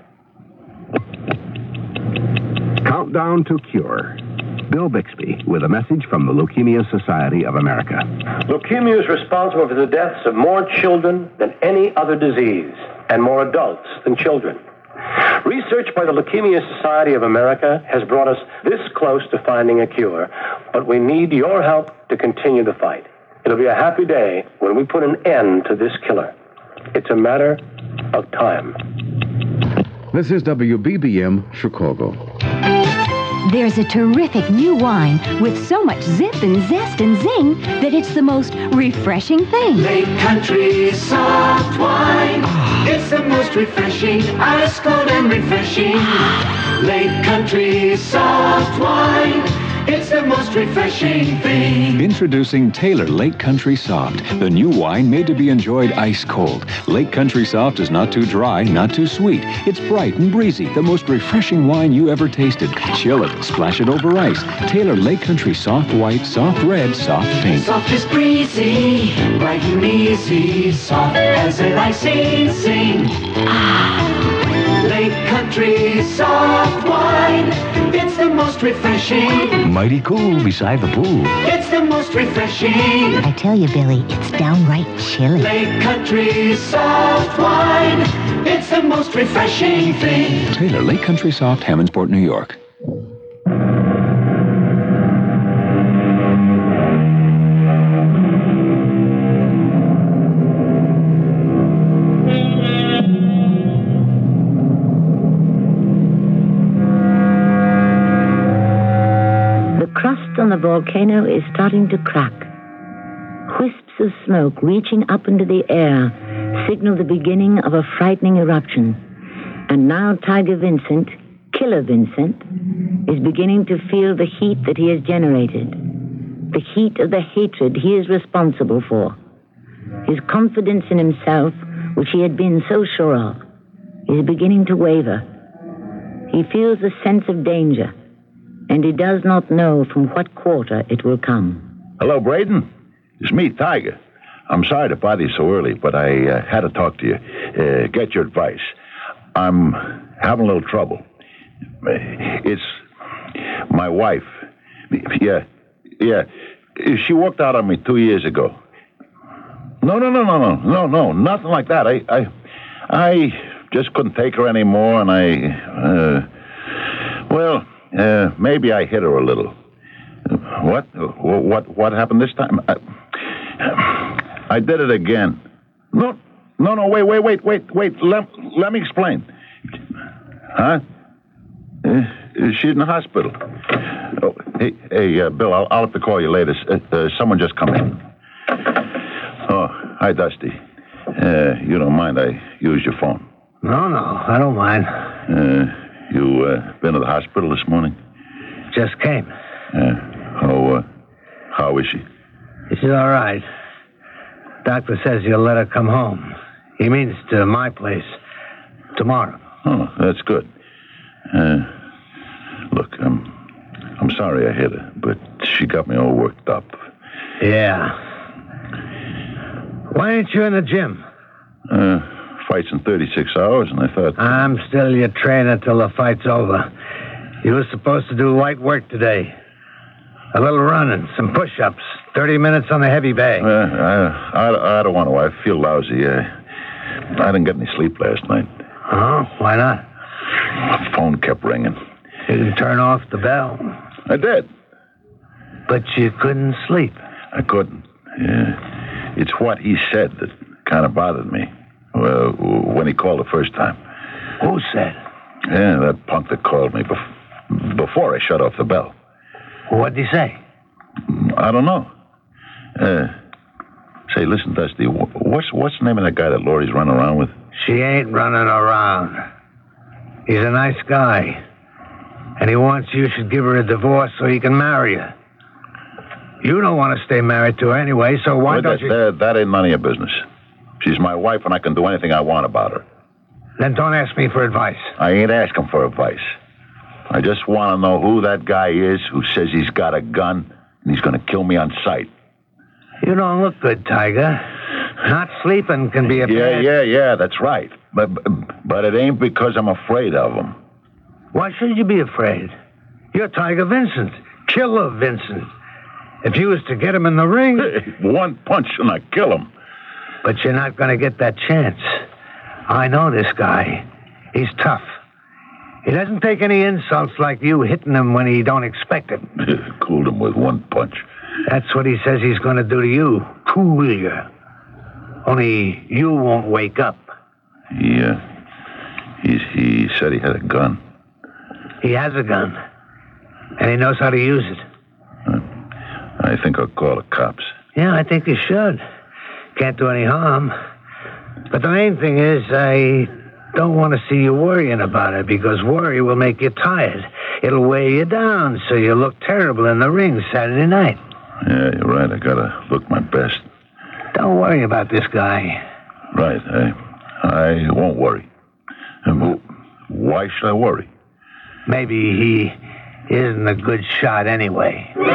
[SPEAKER 14] Countdown to Cure. Bill Bixby with a message from the Leukemia Society of America.
[SPEAKER 12] Leukemia is responsible for the deaths of more children than any other disease, and more adults than children. Research by the Leukemia Society of America has brought us this close to finding a cure, but we need your help to continue the fight. It'll be a happy day when we put an end to this killer. It's a matter of time.
[SPEAKER 2] This is W B B M Chicago.
[SPEAKER 15] There's a terrific new wine with so much zip and zest and zing that it's the most refreshing thing.
[SPEAKER 16] Lake Country soft wine. It's the most refreshing, ice cold and refreshing. Lake Country soft wine. It's the most refreshing thing.
[SPEAKER 17] Introducing Taylor Lake Country Soft, the new wine made to be enjoyed ice cold. Lake Country Soft is not too dry, not too sweet. It's bright and breezy, the most refreshing wine you ever tasted. Chill it, splash it over ice. Taylor Lake Country Soft White, Soft Red, Soft Pink.
[SPEAKER 16] Soft is breezy, bright and easy, soft as an icing sing. Ah, Lake Country soft wine. It's the most refreshing.
[SPEAKER 11] Mighty cool beside the pool.
[SPEAKER 16] It's the most refreshing.
[SPEAKER 15] I tell you, Billy, it's downright chilly.
[SPEAKER 16] Lake Country soft wine. It's the most refreshing thing.
[SPEAKER 17] Taylor Lake Country Soft, Hammondsport, New York.
[SPEAKER 3] On the volcano is starting to crack. Wisps of smoke reaching up into the air signal the beginning of a frightening eruption. And now Tiger Vincent, Killer Vincent, is beginning to feel the heat that he has generated. The heat of the hatred he is responsible for. His confidence in himself, which he had been so sure of, is beginning to waver. He feels a sense of danger, and he does not know from what quarter it will come.
[SPEAKER 7] Hello, Braden. It's me, Tiger. I'm sorry to bother you so early, but I uh, had to talk to you, uh, get your advice. I'm having a little trouble. It's my wife. Yeah, yeah. She walked out on me two years ago. No, no, no, no, no, no, no, nothing like that. I, I, I just couldn't take her anymore, and I, uh, well... Uh, maybe I hit her a little. What? What? What happened this time? I, I did it again. No, no, no. Wait, wait, wait, wait, wait. Let, let me explain. Huh? Uh, she's in the hospital. Oh, hey, hey, uh, Bill. I'll, I'll have to call you later. Uh, uh, someone just come in. Oh, hi, Dusty. Uh, you don't mind I use your phone?
[SPEAKER 8] No, no, I don't mind.
[SPEAKER 7] Uh. You uh, been to the hospital this morning?
[SPEAKER 8] Just came.
[SPEAKER 7] Yeah. How, uh, how is she?
[SPEAKER 8] She's all right. Doctor says you'll let her come home. He means to my place tomorrow.
[SPEAKER 7] Oh, that's good. Uh, look, I'm, I'm sorry I hit her, but she got me all worked up.
[SPEAKER 8] Yeah. Why ain't you in the gym?
[SPEAKER 7] Uh... Fight's in thirty-six hours, and I thought...
[SPEAKER 8] I'm still your trainer till the fight's over. You were supposed to do light work today. A little running, some push-ups, thirty minutes on the heavy bag.
[SPEAKER 7] Uh, I, I, I don't want to. I feel lousy. Uh, I didn't get any sleep last night.
[SPEAKER 8] Oh, why not?
[SPEAKER 7] My phone kept ringing.
[SPEAKER 8] You didn't turn off the bell.
[SPEAKER 7] I did.
[SPEAKER 8] But you couldn't sleep.
[SPEAKER 7] I couldn't. Yeah. It's what he said that kind of bothered me. Well, when he called the first time.
[SPEAKER 8] Who said?
[SPEAKER 7] Yeah, that punk that called me bef- before I shut off the bell.
[SPEAKER 8] What'd he say?
[SPEAKER 7] I don't know. Uh, say, listen, Dusty, what's what's the name of that guy that Laurie's running around with?
[SPEAKER 8] She ain't running around. He's a nice guy. And he wants you should give her a divorce so he can marry her. You don't want to stay married to her anyway, so why
[SPEAKER 7] well,
[SPEAKER 8] don't
[SPEAKER 7] that,
[SPEAKER 8] you...
[SPEAKER 7] That, that ain't none of your business. She's my wife, and I can do anything I want about her.
[SPEAKER 8] Then don't ask me for advice.
[SPEAKER 7] I ain't asking for advice. I just want to know who that guy is who says he's got a gun and he's going to kill me on sight.
[SPEAKER 8] You don't look good, Tiger. Not sleeping can be a
[SPEAKER 7] Yeah,
[SPEAKER 8] bad...
[SPEAKER 7] yeah, yeah, that's right. But, but it ain't because I'm afraid of him.
[SPEAKER 8] Why should you be afraid? You're Tiger Vincent. Killer Vincent. If you was to get him in the ring...
[SPEAKER 7] One punch and I kill him.
[SPEAKER 8] But you're not going to get that chance. I know this guy. He's tough. He doesn't take any insults like you hitting him when he don't expect it.
[SPEAKER 7] Cooled him with one punch.
[SPEAKER 8] That's what he says he's going to do to you. Cool you. Only you won't wake up.
[SPEAKER 7] Yeah. He, he said he had a gun.
[SPEAKER 8] He has a gun. And he knows how to use it.
[SPEAKER 7] I think I'll call the cops.
[SPEAKER 8] Yeah, I think you should. Can't do any harm. But the main thing is, I don't want to see you worrying about it, because worry will make you tired. It'll weigh you down, so you look terrible in the ring Saturday night.
[SPEAKER 7] Yeah, you're right. I gotta look my best.
[SPEAKER 8] Don't worry about this guy.
[SPEAKER 7] Right. I, I won't worry. Um, why should I worry?
[SPEAKER 8] Maybe he isn't a good shot anyway.
[SPEAKER 7] Uh,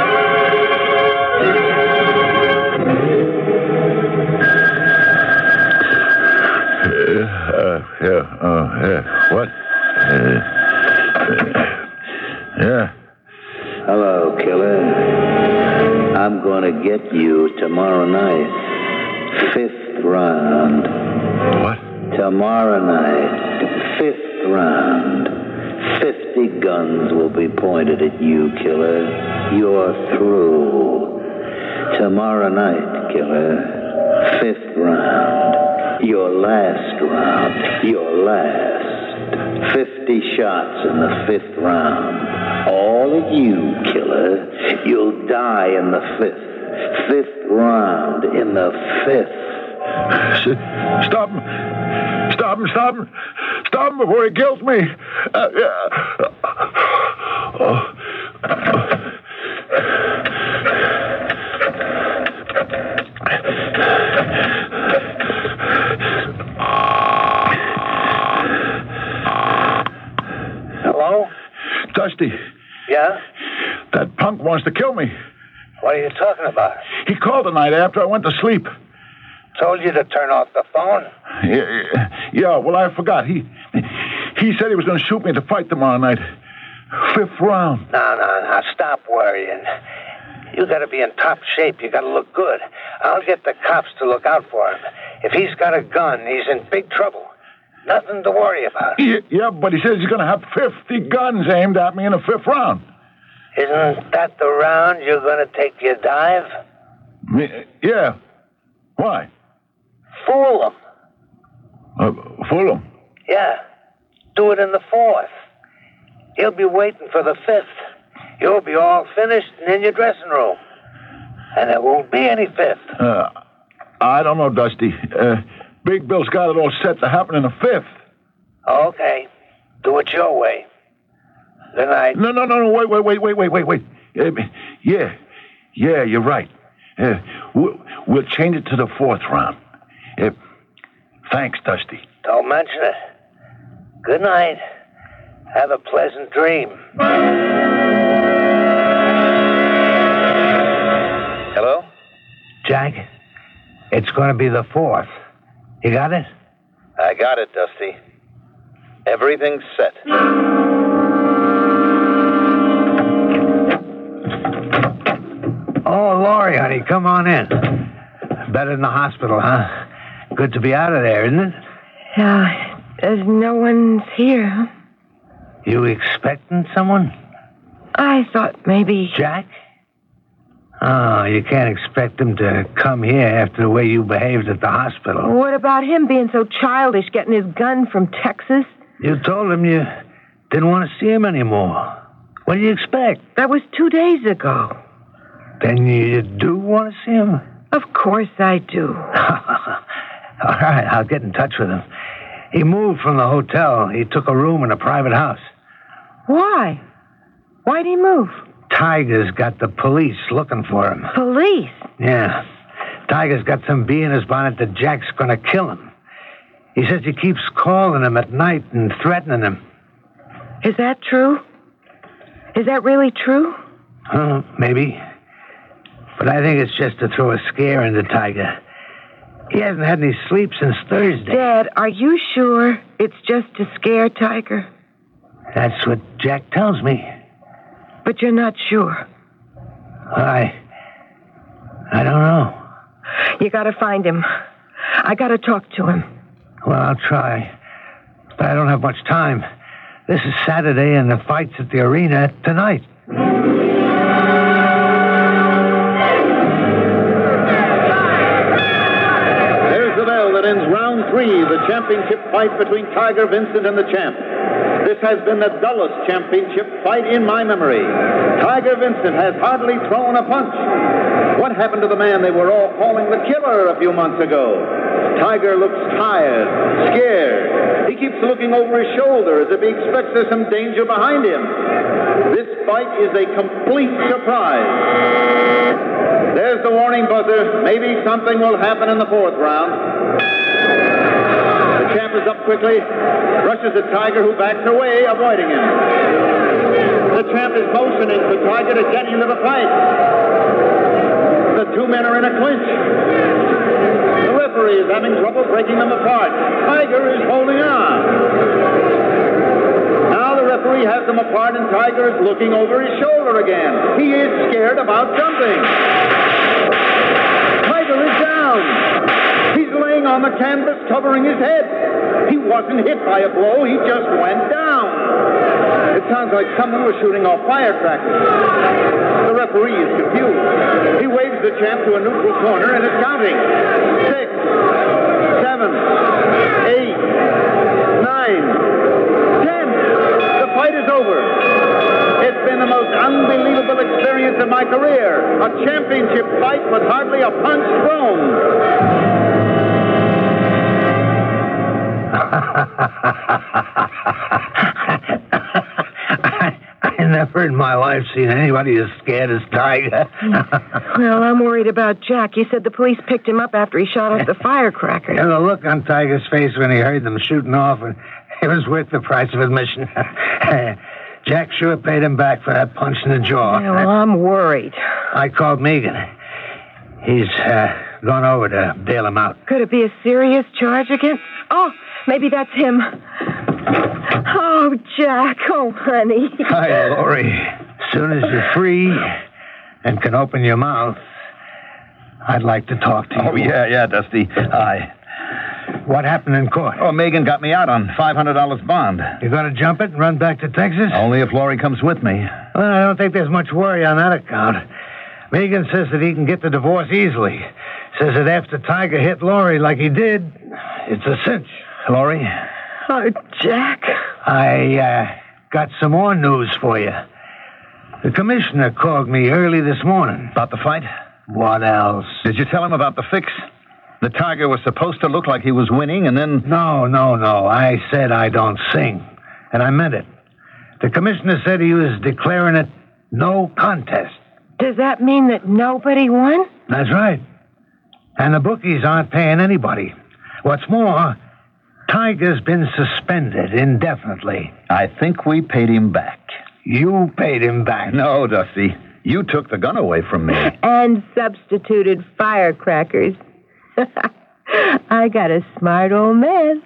[SPEAKER 7] uh, yeah, uh, yeah. What? Uh, uh, yeah.
[SPEAKER 9] Hello, killer. I'm going to get you tomorrow night. Fifth round.
[SPEAKER 7] What?
[SPEAKER 9] Tomorrow night. Fifth round. Fifty guns will be pointed at you, killer. You're through. Tomorrow night, killer. Fifth round. Your last round. Your last. Fifty shots in the fifth round. All of you, killer. You'll die in the fifth. Fifth round in the fifth.
[SPEAKER 7] Stop him. Stop him, stop him. Stop him before he kills me. Uh, yeah. Oh.
[SPEAKER 8] Hello?
[SPEAKER 7] Dusty.
[SPEAKER 8] Yeah?
[SPEAKER 7] That punk wants to kill me.
[SPEAKER 8] What are you talking about?
[SPEAKER 7] He called the night after I went to sleep.
[SPEAKER 8] Told you to turn off the phone?
[SPEAKER 7] Yeah, yeah, well, I forgot. He he said he was going to shoot me to fight tomorrow night. Fifth round.
[SPEAKER 8] No, no, no. Stop worrying. You got to be in top shape. You got to look good. I'll get the cops to look out for him. If he's got a gun, he's in big trouble. Nothing to worry about.
[SPEAKER 7] Yeah, yeah, but he says he's going to have fifty guns aimed at me in the fifth round.
[SPEAKER 8] Isn't that the round you're going to take your dive?
[SPEAKER 7] Yeah. Why?
[SPEAKER 8] Fool him.
[SPEAKER 7] Uh, fool him?
[SPEAKER 8] Yeah. Do it in the fourth. He'll be waiting for the fifth. You'll be all finished and in your dressing room. And there won't be any fifth.
[SPEAKER 7] Uh, I don't know, Dusty. Uh, Big Bill's got it all set to happen in the fifth.
[SPEAKER 8] Okay. Do it your way. Good night.
[SPEAKER 7] No, no, no, no. Wait, wait, wait, wait, wait, wait, wait. Uh, yeah. Yeah, you're right. Uh, we'll, we'll change it to the fourth round. Uh, thanks, Dusty.
[SPEAKER 8] Don't mention it. Good night. Have a pleasant dream.
[SPEAKER 9] Hello?
[SPEAKER 8] Jack, it's going to be the fourth. You got it?
[SPEAKER 9] I got it, Dusty. Everything's set.
[SPEAKER 8] Oh, Laurie, honey, come on in. Better than the hospital, huh? Good to be out of there, isn't it?
[SPEAKER 13] Yeah, there's no one's here.
[SPEAKER 8] You expecting someone?
[SPEAKER 13] I thought maybe...
[SPEAKER 8] Jack? Oh, you can't expect him to come here after the way you behaved at the hospital.
[SPEAKER 13] What about him being so childish, getting his gun from Texas?
[SPEAKER 8] You told him you didn't want to see him anymore. What do you expect?
[SPEAKER 13] That was two days ago.
[SPEAKER 8] Then you do want to see him?
[SPEAKER 13] Of course I do.
[SPEAKER 8] All right, I'll get in touch with him. He moved from the hotel. He took a room in a private house.
[SPEAKER 13] Why? Why'd he move?
[SPEAKER 8] Tiger's got the police looking for him.
[SPEAKER 13] Police?
[SPEAKER 8] Yeah. Tiger's got some bee in his bonnet that Jack's going to kill him. He says he keeps calling him at night and threatening him.
[SPEAKER 13] Is that true? Is that really true?
[SPEAKER 8] Uh, maybe. But I think it's just to throw a scare into Tiger. He hasn't had any sleep since Thursday.
[SPEAKER 13] Dad, are you sure it's just to scare Tiger?
[SPEAKER 8] That's what Jack tells me.
[SPEAKER 13] But you're not sure.
[SPEAKER 8] I... I don't know.
[SPEAKER 13] You gotta find him. I gotta talk to him.
[SPEAKER 8] Well, I'll try. But I don't have much time. This is Saturday, and the fight's at the arena tonight.
[SPEAKER 4] There's the bell that ends round three, the championship fight between Tiger Vincent and the champ. This has been the dullest championship fight in my memory. Tiger Vincent has hardly thrown a punch. What happened to the man they were all calling the killer a few months ago? Tiger looks tired, scared. He keeps looking over his shoulder as if he expects there's some danger behind him. This fight is a complete surprise. There's the warning buzzer. Maybe something will happen in the fourth round. The champ is up quickly, rushes at Tiger, who backs away, avoiding him. The champ is motioning for Tiger to get into the fight. The two men are in a clinch. The referee is having trouble breaking them apart. Tiger is holding on. Now the referee has them apart, and Tiger is looking over his shoulder again. He is scared about something. Tiger is down. He's laying on the canvas, covering his head. He wasn't hit by a blow. He just went down. It sounds like someone was shooting off firecrackers. The referee is confused. He waves the champ to a neutral corner and is counting. Six, seven, eight, nine, ten. The fight is over. It's been the most unbelievable experience of my career. A championship fight with hardly a punch thrown.
[SPEAKER 8] I never in my life seen anybody as scared as Tiger.
[SPEAKER 13] Well, I'm worried about Jack. He said the police picked him up after he shot off the firecrackers.
[SPEAKER 8] And the look on Tiger's face when he heard them shooting off, and it was worth the price of admission. Jack sure paid him back for that punch in the jaw.
[SPEAKER 13] Yeah, well, I'm worried.
[SPEAKER 8] I called Megan. He's uh, gone over to bail him out.
[SPEAKER 13] Could it be a serious charge against... Oh, maybe that's him. Oh, Jack. Oh, honey.
[SPEAKER 8] Hi, Laurie. As soon as you're free and can open your mouth, I'd like to talk to you.
[SPEAKER 5] Oh, yeah, yeah, Dusty. Hi.
[SPEAKER 8] What happened in court?
[SPEAKER 5] Oh, Megan got me out on five hundred dollars bond.
[SPEAKER 8] You going to jump it and run back to Texas?
[SPEAKER 5] Only if Laurie comes with me.
[SPEAKER 8] Well, I don't think there's much worry on that account. Megan says that he can get the divorce easily. Says that after Tiger hit Laurie like he did, it's a cinch. Laurie?
[SPEAKER 13] Oh, Jack.
[SPEAKER 8] I uh, got some more news for you. The commissioner called me early this morning.
[SPEAKER 5] About the fight?
[SPEAKER 8] What else?
[SPEAKER 5] Did you tell him about the fix? The Tiger was supposed to look like he was winning, and then...
[SPEAKER 8] No, no, no. I said I don't sing. And I meant it. The commissioner said he was declaring it no contest.
[SPEAKER 13] Does that mean that nobody won?
[SPEAKER 8] That's right. And the bookies aren't paying anybody. What's more, Tiger's been suspended indefinitely.
[SPEAKER 5] I think we paid him back.
[SPEAKER 8] You paid him back?
[SPEAKER 5] No, Dusty. You took the gun away from me.
[SPEAKER 13] And substituted firecrackers. I got a smart old man.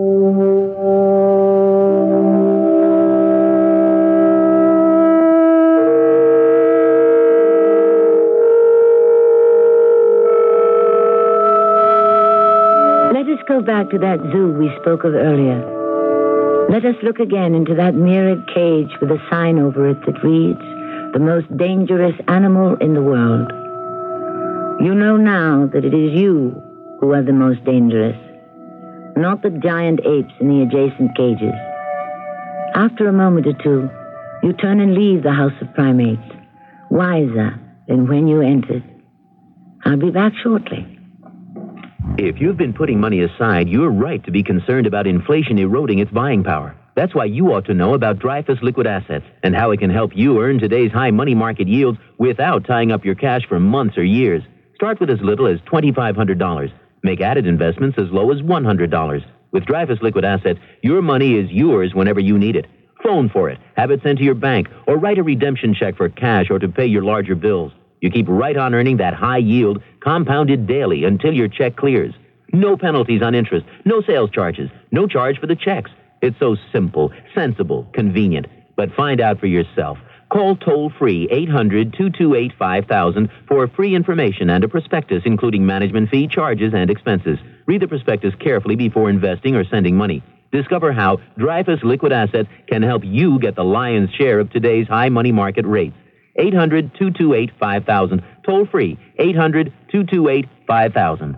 [SPEAKER 3] Let us go back to that zoo we spoke of earlier. Let us look again into that mirrored cage with a sign over it that reads, "The most dangerous animal in the world." You know now that it is you who are the most dangerous, not the giant apes in the adjacent cages. After a moment or two, you turn and leave the house of primates, wiser than when you entered. I'll be back shortly.
[SPEAKER 18] If you've been putting money aside, you're right to be concerned about inflation eroding its buying power. That's why you ought to know about Dreyfus Liquid Assets and how it can help you earn today's high money market yields without tying up your cash for months or years. Start with as little as twenty-five hundred dollars. Make added investments as low as one hundred dollars. With Dreyfus Liquid Assets, your money is yours whenever you need it. Phone for it, have it sent to your bank, or write a redemption check for cash or to pay your larger bills. You keep right on earning that high yield, compounded daily until your check clears. No penalties on interest, no sales charges, no charge for the checks. It's so simple, sensible, convenient. But find out for yourself. Call toll-free eight hundred, two two eight, five thousand for free information and a prospectus including management fee, charges, and expenses. Read the prospectus carefully before investing or sending money. Discover how Dreyfus Liquid Assets can help you get the lion's share of today's high money market rates. eight hundred, two two eight, five thousand. Toll-free eight hundred, two two eight, five thousand.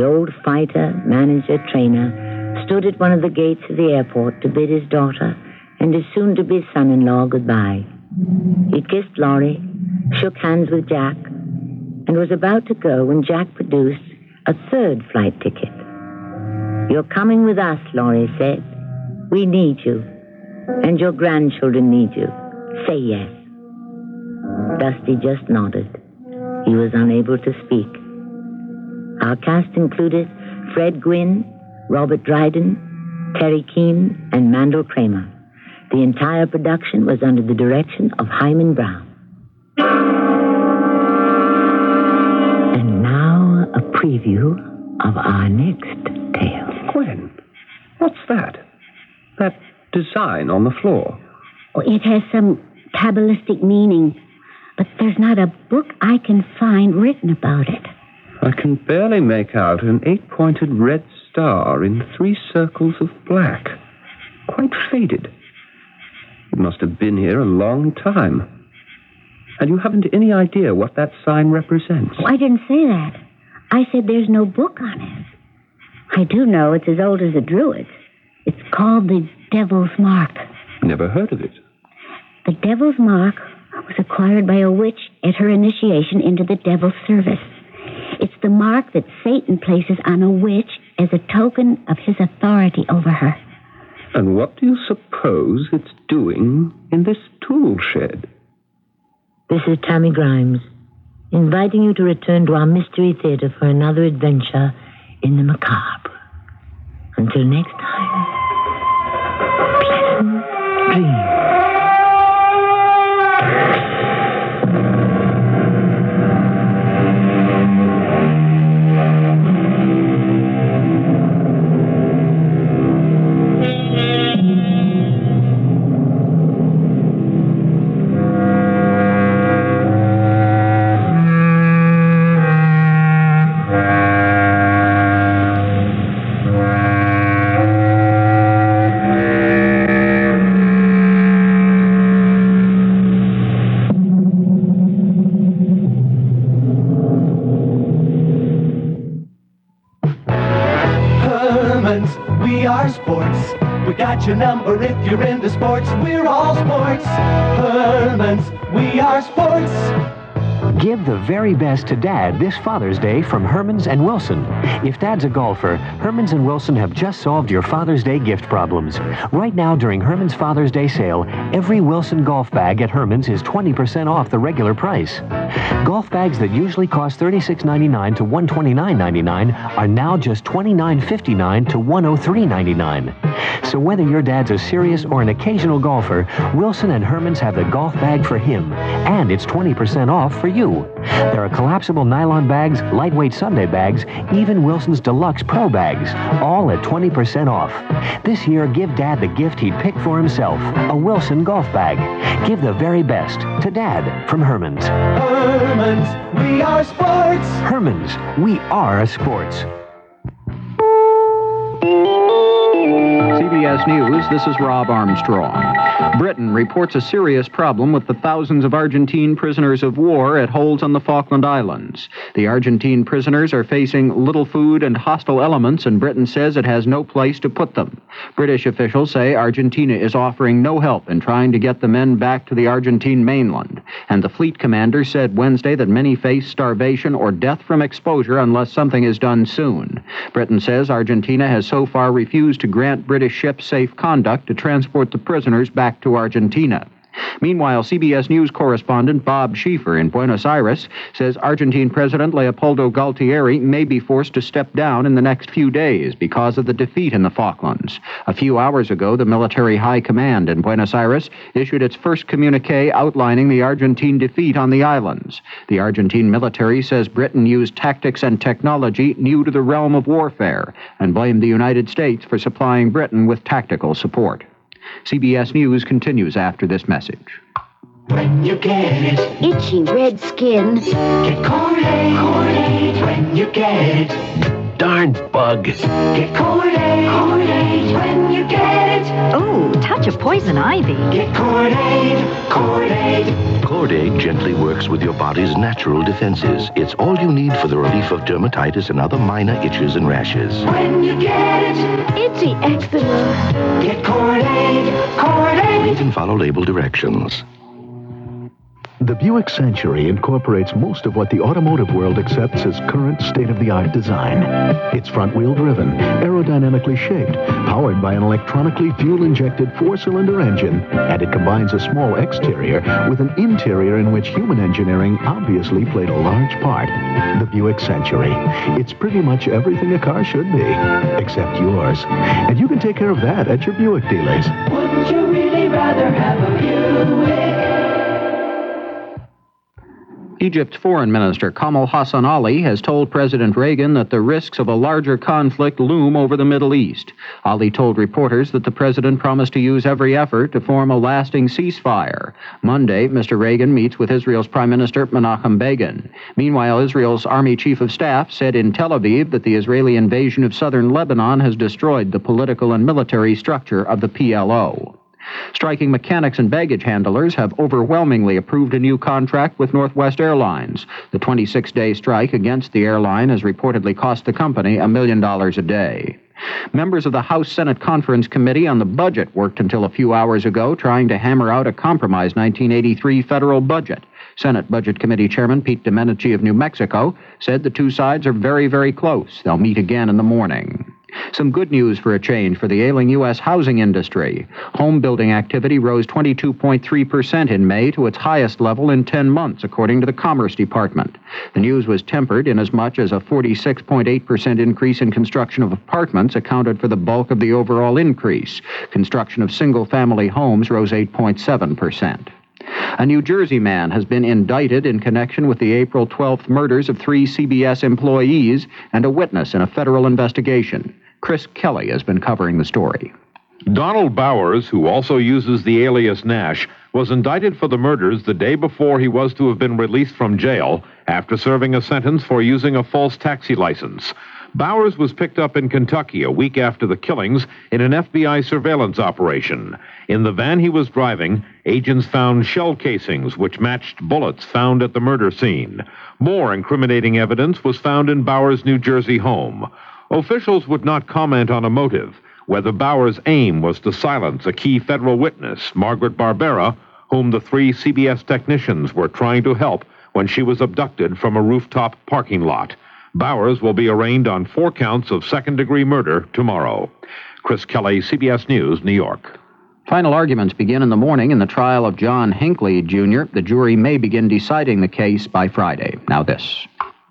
[SPEAKER 3] The old fighter, manager, trainer stood at one of the gates of the airport to bid his daughter and his soon-to-be son-in-law goodbye. He kissed Laurie, shook hands with Jack, and was about to go when Jack produced a third flight ticket. "You're coming with us," Laurie said. "We need you, and your grandchildren need you. Say yes." Dusty just nodded. He was unable to speak. Our cast included Fred Gwynn, Robert Dryden, Terry Keane, and Mandel Kramer. The entire production was under the direction of Hyman Brown. And now a preview of our next tale.
[SPEAKER 19] Gwen, what's that? That design on the floor?
[SPEAKER 20] Oh, it has some Kabbalistic meaning, but there's not a book I can find written about it.
[SPEAKER 19] I can barely make out an eight-pointed red star in three circles of black. Quite faded. It must have been here a long time. And you haven't any idea what that sign represents.
[SPEAKER 20] Oh, I didn't say that. I said there's no book on it. I do know it's as old as the Druids. It's called the Devil's Mark.
[SPEAKER 19] Never heard of it.
[SPEAKER 20] The Devil's Mark was acquired by a witch at her initiation into the Devil's service. It's the mark that Satan places on a witch as a token of his authority over her.
[SPEAKER 19] And what do you suppose it's doing in this tool shed?
[SPEAKER 3] This is Tammy Grimes, inviting you to return to our Mystery Theater for another adventure in the macabre. Until next time, pleasant dreams.
[SPEAKER 16] Your number if you're into sports. We're all sports. Herman's, we are sports.
[SPEAKER 21] Give the very best to Dad this Father's Day from Herman's and Wilson. If Dad's a golfer, Herman's and Wilson have just solved your Father's Day gift problems. Right now during Herman's Father's Day sale, every Wilson golf bag at Herman's is twenty percent off the regular price. Golf bags that usually cost thirty-six ninety-nine to one hundred twenty-nine ninety-nine are now just twenty-nine fifty-nine to one hundred three ninety-nine. So whether your dad's a serious or an occasional golfer, Wilson and Herman's have the golf bag for him, and it's twenty percent off for you. There are collapsible nylon bags, lightweight Sunday bags, even Wilson's Deluxe Pro bags, all at twenty percent off. This year, give Dad the gift he'd pick for himself, a Wilson golf bag. Give the very best to Dad from Herman's.
[SPEAKER 16] Herman's, we are sports.
[SPEAKER 21] Herman's, we are sports.
[SPEAKER 22] C B S News, this is Rob Armstrong. Britain reports a serious problem with the thousands of Argentine prisoners of war it holds on the Falkland Islands. The Argentine prisoners are facing little food and hostile elements, and Britain says it has no place to put them. British officials say Argentina is offering no help in trying to get the men back to the Argentine mainland. And the fleet commander said Wednesday that many face starvation or death from exposure unless something is done soon. Britain says Argentina has so far refused to grant British ships safe conduct to transport the prisoners back to Argentina. Meanwhile, C B S News correspondent Bob Schieffer in Buenos Aires says Argentine President Leopoldo Galtieri may be forced to step down in the next few days because of the defeat in the Falklands. A few hours ago, the military high command in Buenos Aires issued its first communique outlining the Argentine defeat on the islands. The Argentine military says Britain used tactics and technology new to the realm of warfare and blamed the United States for supplying Britain with tactical support. C B S News continues after this message.
[SPEAKER 16] When you get it.
[SPEAKER 20] Itchy red skin.
[SPEAKER 16] Get Cornade. Cornade. When you get it.
[SPEAKER 6] darned bug.
[SPEAKER 16] Get Cordate. Cordate when you get it.
[SPEAKER 15] Oh, touch of poison ivy.
[SPEAKER 16] Get Cordate. Cordate.
[SPEAKER 6] Cordate gently works with your body's natural defenses. It's all you need for the relief of dermatitis and other minor itches and rashes.
[SPEAKER 16] When you get it. Itchy eczema. Get Cordate. Cordate.
[SPEAKER 6] Read and follow label directions.
[SPEAKER 10] The Buick Century incorporates most of what the automotive world accepts as current state-of-the-art design. It's front-wheel driven, aerodynamically shaped, powered by an electronically fuel-injected four-cylinder engine, and it combines a small exterior with an interior in which human engineering obviously played a large part. The Buick Century. It's pretty much everything a car should be, except yours. And you can take care of that at your Buick dealers.
[SPEAKER 16] Wouldn't you really rather have a Buick?
[SPEAKER 22] Egypt's Foreign Minister Kamal Hassan Ali has told President Reagan that the risks of a larger conflict loom over the Middle East. Ali told reporters that the president promised to use every effort to form a lasting ceasefire. Monday, Mister Reagan meets with Israel's Prime Minister Menachem Begin. Meanwhile, Israel's Army Chief of Staff said in Tel Aviv that the Israeli invasion of southern Lebanon has destroyed the political and military structure of the P L O. Striking mechanics and baggage handlers have overwhelmingly approved a new contract with Northwest Airlines. The twenty-six day strike against the airline has reportedly cost the company a million dollars a day. Members of the House-Senate Conference Committee on the Budget worked until a few hours ago trying to hammer out a compromise nineteen eighty-three federal budget. Senate Budget Committee Chairman Pete Domenici of New Mexico said the two sides are very, very close. They'll meet again in the morning. Some good news for a change for the ailing U S housing industry. Home building activity rose twenty-two point three percent in May to its highest level in ten months, according to the Commerce Department. The news was tempered in as much as a forty-six point eight percent increase in construction of apartments accounted for the bulk of the overall increase. Construction of single-family homes rose eight point seven percent. A New Jersey man has been indicted in connection with the April twelfth murders of three C B S employees and a witness in a federal investigation. Chris Kelly has been covering the story.
[SPEAKER 23] Donald Bowers, who also uses the alias Nash, was indicted for the murders the day before he was to have been released from jail after serving a sentence for using a false taxi license. Bowers was picked up in Kentucky a week after the killings in an F B I surveillance operation. In the van he was driving, agents found shell casings which matched bullets found at the murder scene. More incriminating evidence was found in Bowers' New Jersey home. Officials would not comment on a motive, whether Bowers' aim was to silence a key federal witness, Margaret Barbera, whom the three C B S technicians were trying to help when she was abducted from a rooftop parking lot. Bowers will be arraigned on four counts of second-degree murder tomorrow. Chris Kelly, C B S News, New York.
[SPEAKER 22] Final arguments begin in the morning in the trial of John Hinckley, Junior The jury may begin deciding the case by Friday. Now this.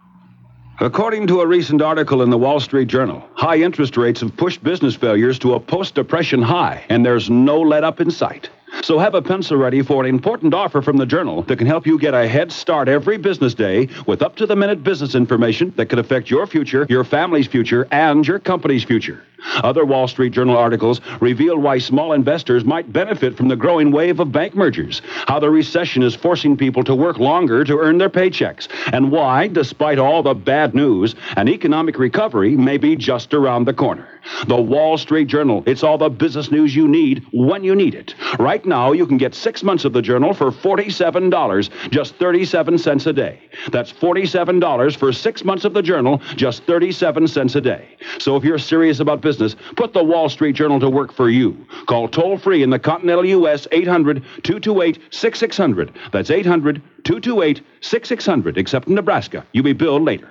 [SPEAKER 24] According to a recent article in the Wall Street Journal, high interest rates have pushed business failures to a post-depression high, and there's no let-up in sight. So have a pencil ready for an important offer from the Journal that can help you get a head start every business day with up-to-the-minute business information that could affect your future, your family's future, and your company's future. Other Wall Street Journal articles reveal why small investors might benefit from the growing wave of bank mergers, how the recession is forcing people to work longer to earn their paychecks, and why, despite all the bad news, an economic recovery may be just around the corner. The Wall Street Journal. It's all the business news you need when you need it. Right now, you can get six months of the Journal for forty-seven dollars, just thirty-seven cents a day. That's forty-seven dollars for six months of the Journal, just thirty-seven cents a day. So if you're serious about business, put the Wall Street Journal to work for you. Call toll-free in the continental U S eight hundred, two two eight, six six zero zero. That's eight hundred, two two eight, six six zero zero, except in Nebraska. You'll be billed later.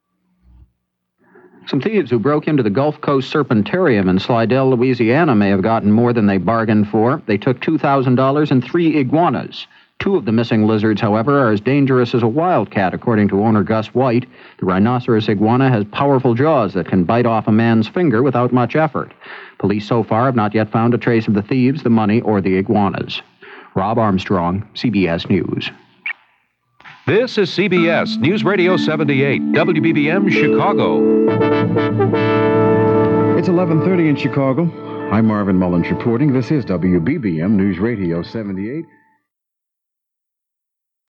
[SPEAKER 22] Some thieves who broke into the Gulf Coast Serpentarium in Slidell, Louisiana may have gotten more than they bargained for. They took two thousand dollars and three iguanas. Two of the missing lizards, however, are as dangerous as a wildcat, according to owner Gus White. The rhinoceros iguana has powerful jaws that can bite off a man's finger without much effort. Police so far have not yet found a trace of the thieves, the money, or the iguanas. Rob Armstrong, C B S News.
[SPEAKER 1] This is C B S News Radio seventy-eight, W B B M Chicago.
[SPEAKER 2] It's eleven thirty in Chicago. I'm Marvin Mullins reporting. This is W B B M News Radio seventy-eight.